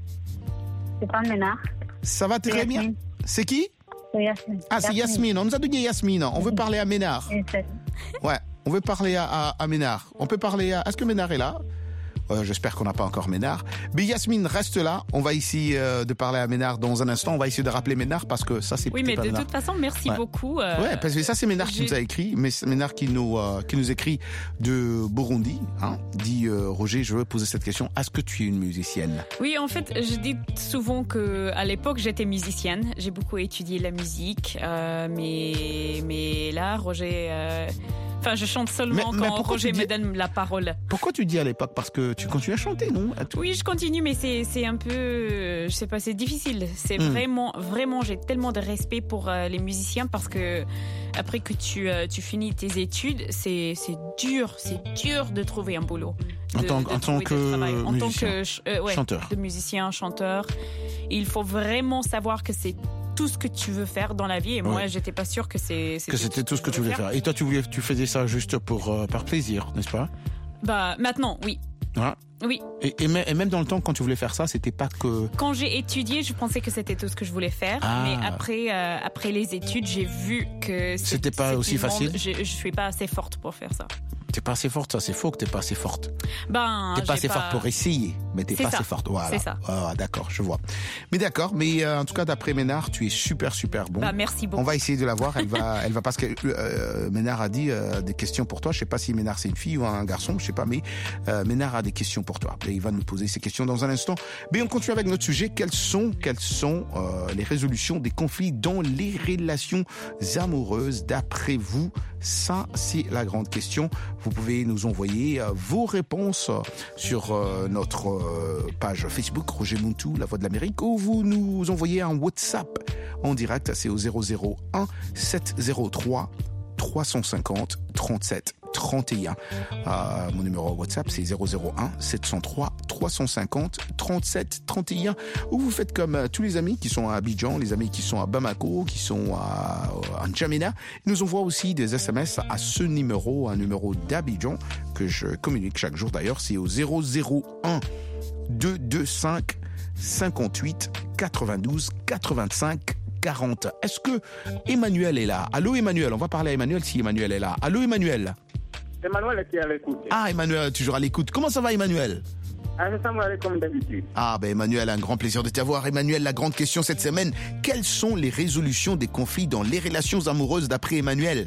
C'est pas Ménard. Ça va très bien. C'est qui? C'est Yasmine. Ah, c'est Yasmine. On nous a donné Yasmine. On veut parler à Ménard. Ouais, on veut parler à, à, à Ménard. On peut parler à... Est-ce que Ménard est là? Euh, j'espère qu'on n'a pas encore Ménard. Mais Yasmine, reste là. On va essayer euh, de parler à Ménard dans un instant. On va essayer de rappeler Ménard parce que ça, c'est Oui, mais pas de Ménard. toute façon, merci Ouais. beaucoup. euh, Ouais, parce que ça, c'est Ménard qui j'ai- nous a écrit. Mais c'est Ménard qui nous, euh, qui nous écrit de Burundi. Hein, dit euh, Roger, je veux poser cette question. Est-ce que tu es une musicienne? Oui, en fait, je dis souvent que à l'époque j'étais musicienne. J'ai beaucoup étudié la musique, euh, mais mais là, Roger, euh, enfin, je chante seulement Mais- mais quand pourquoi Roger tu dis- me donne la parole. Pourquoi tu dis à l'époque? Parce que tu continues à chanter, non? Oui, je continue, mais c'est c'est un peu, euh, je sais pas, c'est difficile. C'est Hmm. vraiment vraiment, j'ai tellement de respect pour euh, les musiciens parce que après que tu euh, tu finis tes études, c'est c'est dur, c'est dur de trouver un boulot. En de- tant- de en tant trouver que du travail. En tant musicien. que ch- euh, ouais, Chanteur. de musicien, chanteur. Il faut vraiment savoir que c'est tout ce que tu veux faire dans la vie. Et moi, Ouais. j'étais pas sûre que c'est Que c'était tout ce que tu voulais faire. Et toi, tu voulais, tu faisais ça juste pour, euh, par plaisir, n'est-ce pas? Bah maintenant, oui, Ouais. oui. Et, et, mê- et même dans le temps, quand tu voulais faire ça, c'était pas que... Quand j'ai étudié, je pensais que c'était tout ce que je voulais faire. Ah. Mais après, euh, après les études, j'ai vu que c'est- C'était pas c'est aussi du monde- facile. Je, je suis pas assez forte pour faire ça. T'es pas assez forte, ça c'est faux que t'es pas assez forte. Ben, T'es pas j'ai assez forte pour essayer, mais t'es C'est pas ça. assez forte. Voilà. C'est ça. Ah, d'accord, je vois. Mais d'accord, mais euh, en tout cas d'après Ménard, tu es super super bon. Bah, merci beaucoup. On va essayer de la voir. Elle va, elle va parce que euh, Ménard a dit euh, des questions pour toi. Je sais pas si Ménard c'est une fille ou un garçon, je sais pas, mais euh, Ménard a des questions pour toi. Et il va nous poser ces questions dans un instant. Mais on continue avec notre sujet. Quelles sont, quelles sont euh, les résolutions des conflits dans les relations amoureuses d'après vous? Ça, c'est la grande question. Vous pouvez nous envoyer euh, vos réponses euh, sur euh, notre euh, page Facebook, Roger Muntu, La Voix de l'Amérique, ou vous nous envoyez un WhatsApp en direct. C'est au zéro zéro un sept zéro trois trois cent cinquante trente-sept trente et un. Euh, mon numéro WhatsApp, c'est zéro zéro un sept zéro trois trois cent cinquante trente-sept trente et un. Ou vous faites comme euh, tous les amis qui sont à Abidjan, les amis qui sont à Bamako, qui sont à, à N'Djamena. Ils nous envoient aussi des S M S à ce numéro, un numéro d'Abidjan que je communique chaque jour d'ailleurs. C'est au zéro zéro un deux deux cinq cinquante-huit quatre-vingt-douze quatre-vingt-cinq quarante. Est-ce que Emmanuel est là? Allô Emmanuel, on va parler à Emmanuel si Emmanuel est là. Allô Emmanuel? Emmanuel qui est à l'écoute. Ah Emmanuel, toujours à l'écoute. Comment ça va Emmanuel? Ah, ça va aller comme d'habitude. Ah ben Emmanuel, un grand plaisir de t'avoir. Emmanuel, la grande question cette semaine, quelles sont les résolutions des conflits dans les relations amoureuses d'après Emmanuel?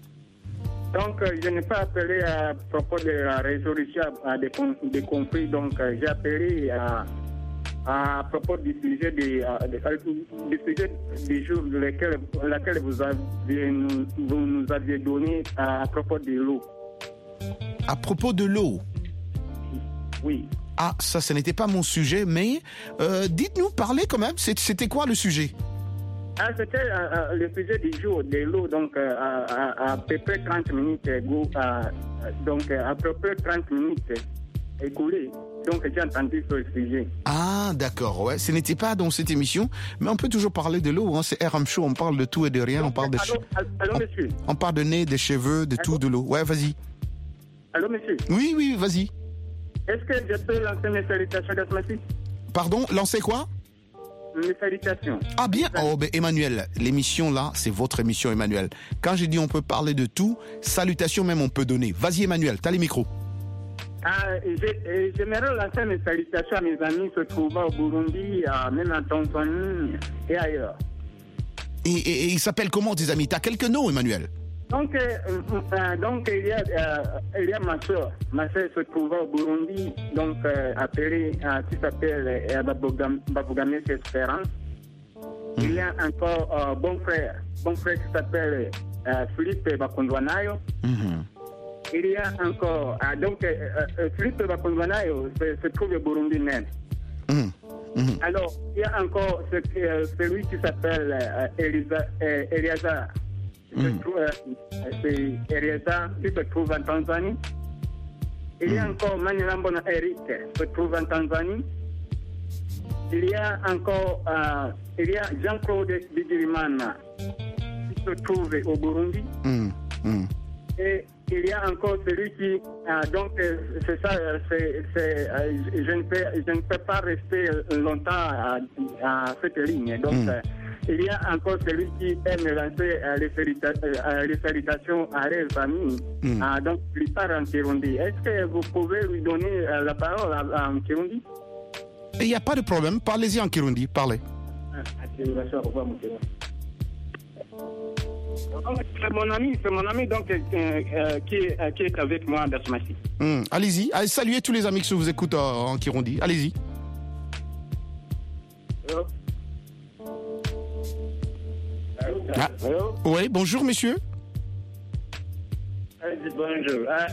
Donc, euh, je n'ai pas appelé à propos de la résolution à des, con- des conflits. Donc, euh, j'ai appelé à, à propos du sujet des, euh, des, du sujet des jours lesquels, laquelle vous, aviez, nous, vous nous aviez donné à, à propos de l'eau. À propos de l'eau? Oui. Ah, ça, ce n'était pas mon sujet, mais euh, dites-nous, parlez quand même. C'est- C'était quoi le sujet? Ah, c'était euh, euh, le sujet du jour de l'eau, donc euh, à, à, à peu près trente minutes, égo- à, donc euh, à peu près trente minutes écoulées. Donc j'ai entendu ce sujet. Ah, d'accord, ouais. Ce n'était pas dans cette émission, mais on peut toujours parler de l'eau. Hein. C'est R M Show, on parle de tout et de rien. On parle de, Allô, allô, allô, monsieur. on parle de nez, des cheveux, de tout, de l'eau. Ouais, vas-y. Allô, monsieur. Oui, oui, vas-y. Est-ce que je peux lancer mes salutations de ce matin? Pardon, lancer quoi? Mes salutations. Ah bien, oh ben Emmanuel, l'émission là, c'est votre émission Emmanuel. Quand j'ai dit on peut parler de tout, salutations même on peut donner. Vas-y Emmanuel, t'as les micros. Ah, je- j'aimerais lancer mes salutations à mes amis se trouvant au Burundi, à- même en Tanzanie et ailleurs. Et, et, et ils s'appellent comment tes amis? T'as quelques noms Emmanuel? Donc, euh, euh, donc il, y a, euh, il y a ma soeur. Ma soeur se trouvait au Burundi, donc euh, appelée, euh, qui s'appelle euh, Babogam- Babogame Espérance. Il y a encore euh, bon frère, bon frère qui s'appelle euh, Philippe Bakondwanayo. Il y a encore, ah, donc euh, euh, Philippe Bakondwanayo se, se trouve au Burundi même. Alors, il y a encore ce, euh, celui qui s'appelle euh, Elisa, euh, Eliazar. Se trouve, euh, c'est Eliazar qui se trouve en Tanzanie. Il y a encore Manilambona Eric qui se trouve en Tanzanie. Il y a encore euh, il y a Jean-Claude Bigirimana qui se trouve au Burundi. Mm, mm. Et il y a encore celui qui, euh, donc euh, c'est ça, euh, c'est, c'est, euh, je, ne peux, je ne peux pas rester longtemps à, à cette ligne. Donc, mm. euh, il y a encore celui qui aime lancer euh, les, félita- euh, les salutations à leur famille. Mm. Euh, donc, il part en Kirundi. Est-ce que vous pouvez lui donner euh, la parole en Kirundi? Il n'y a pas de problème. Parlez-y en Kirundi. Parlez. Ah, c'est mon ami, c'est mon ami donc, euh, euh, qui, euh, qui est avec moi dans ce matin. Mm. Allez-y. Allez, saluez tous les amis qui vous écoutent euh, en Kirundi. Allez-y. Hello. Ah. Oui, bonjour monsieur. Bonjour. Ah,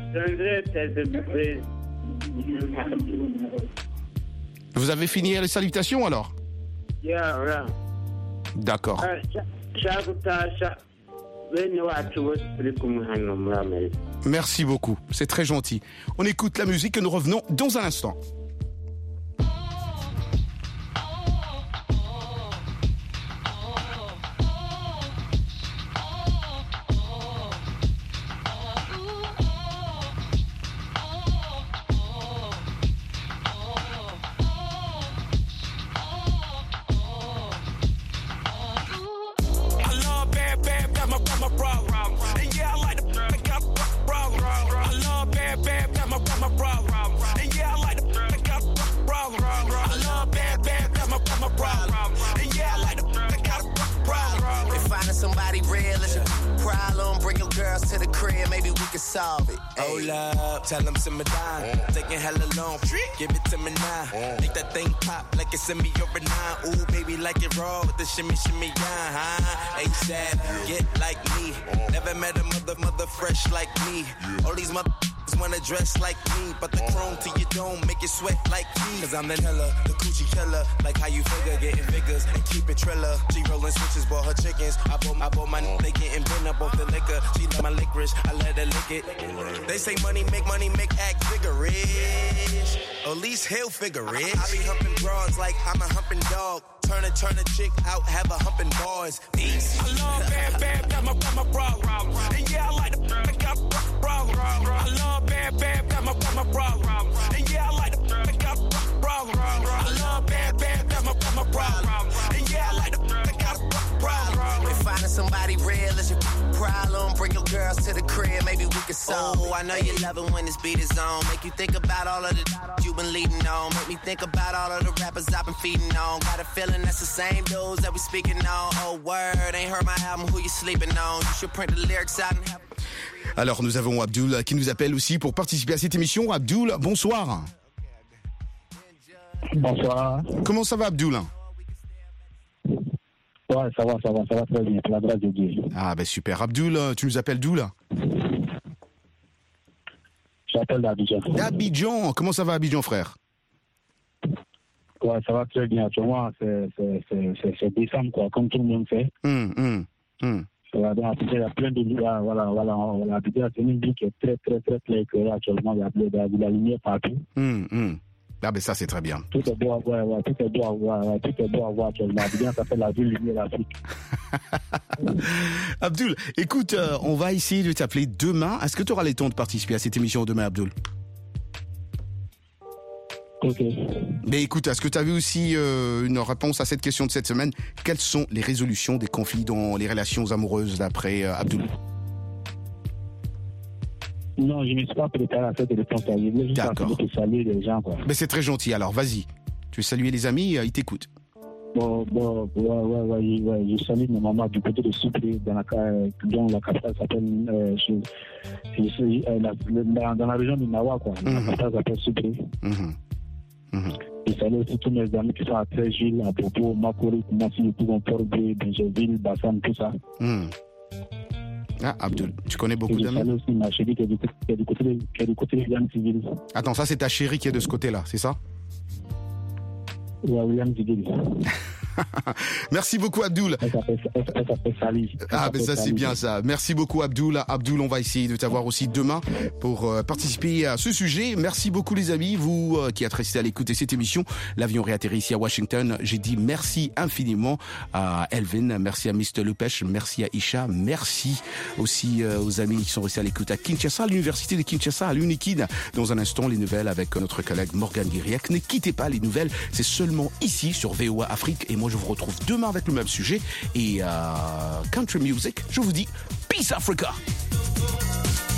vous avez fini les salutations alors? Yeah, yeah. D'accord. Merci beaucoup, c'est très gentil. On écoute la musique et nous revenons dans un instant. Tell them simmer down, uh, taking hella long, give it to me now. Uh, Make that thing pop like it's in me over nine. Ooh, baby, like it raw with the shimmy, shimmy, yeah, huh? ASAP, get like me. Uh, Never met a mother, mother fresh like me. Yeah. All these mother wanna dress like me, but the chrome to your dome make it sweat like me. Cause I'm the killer, the coochie killer. Like how you figure, getting figures and keep it triller. She rolling switches, bought her chickens. I bought, I bought my, they getting bent up off the liquor. She love my licorice, I let her lick it. They say money make money make act vigorous. At least he'll figure it. I, I be humping broads like I'm a humping dog. Turn a, turn a chick out, have a humping bars. Peace. I love bad, bad, got my, got my bra. And yeah, I like the, I got bra. I love bad, bad, got my, got my bra. And yeah, I like the, I got bra. I love bad, bad, got my, got my bra. And yeah, I like the, I got bra. If finding somebody real is your problem, bring your girls to the crib, maybe we can solve. Oh, I know you love it when this beat is on. Make you think about all of the you've been leading on. Make me think about all of the rappers I've been feeding on. Got a feeling that's the same dudes that we speaking on. Oh, word, ain't heard my album, who you sleeping on? You should print the lyrics out and have... Alors nous avons Abdul qui nous appelle aussi pour participer à cette émission. Abdul, bonsoir. Bonsoir. Comment ça va Abdul? Ouais, ça va, ça va, ça va très bien, pour la grâce de Dieu. Ah ben super. Abdul, tu nous appelles d'où là? J'appelle d'Abidjan. D'Abidjan, comment ça va Abidjan frère? Ouais, ça va très bien. Tu vois, c'est, c'est, c'est, c'est, c'est décembre quoi, comme tout le monde fait. Hum, hum, hum. Voilà, donc, il y a plein de lumière, voilà, voilà, voilà. Abidjan, c'est une ville qui est très, très, très, très éclairée actuellement. Il y a de la lumière partout. Hum, hum. Ah ben ça c'est très bien. Tout est beau à voir, ouais, tout est beau à voir, ouais, tout est beau à voir actuellement. Abidjan, ça fait la ville lumière d'Afrique. Abdul, écoute, euh, on va essayer de t'appeler demain. Est-ce que tu auras le temps de participer à cette émission demain, Abdul? Ok. Mais écoute, est-ce que tu as vu aussi euh, une réponse à cette question de cette semaine? Quelles sont les résolutions des conflits dans les relations amoureuses d'après euh, Abdul? Non, je ne me suis pas préparé à cette réponse. Je voulais juste pour saluer les gens, quoi. Mais c'est très gentil, alors vas-y. Tu veux saluer les amis, ils t'écoutent. Bon, bon, ouais, ouais, ouais, ouais, je salue ma maman du côté de Soupré, dans la, dont la capitale s'appelle, euh, je, je, je, euh, la, dans la région du Nawa, quoi. Mm-hmm. La capitale s'appelle Soupré. Mm-hmm. Mm-hmm. Je salue aussi tous mes amis qui sont à Treichville, à Bobo, Makori, Koumassi, Pougon-Porbe, Benjeville, Bassam, tout ça. Mm. Ah, Abdul, tu connais beaucoup d'amis? Je salue aussi ma chérie qui est du côté, qui est du côté, qui est du côté de William Civil. Attends, ça c'est ta chérie qui est de ce côté-là, c'est ça? Ouais, William Civil. Merci beaucoup, Abdoul. Elle s'appelle, elle, elle s'appelle Sally. Elle Ah, ben s'appelle ça, c'est Sally. bien ça. Merci beaucoup, Abdoul. Abdoul, on va essayer de t'avoir aussi demain pour euh, participer à ce sujet. Merci beaucoup, les amis, vous euh, qui êtes restés à l'écoute de cette émission. L'avion réatterrit ici à Washington. J'ai dit merci infiniment à Elvin, merci à mister Lepech, merci à Isha, merci aussi euh, aux amis qui sont restés à l'écoute à Kinshasa, à l'université de Kinshasa, à l'Unikid. Dans un instant, les nouvelles avec notre collègue Morgane Guiriac. Ne quittez pas les nouvelles, c'est seulement ici sur V O A Afrique. Et moi, je vous retrouve demain avec le même sujet et euh, country music. Je vous dis peace Africa.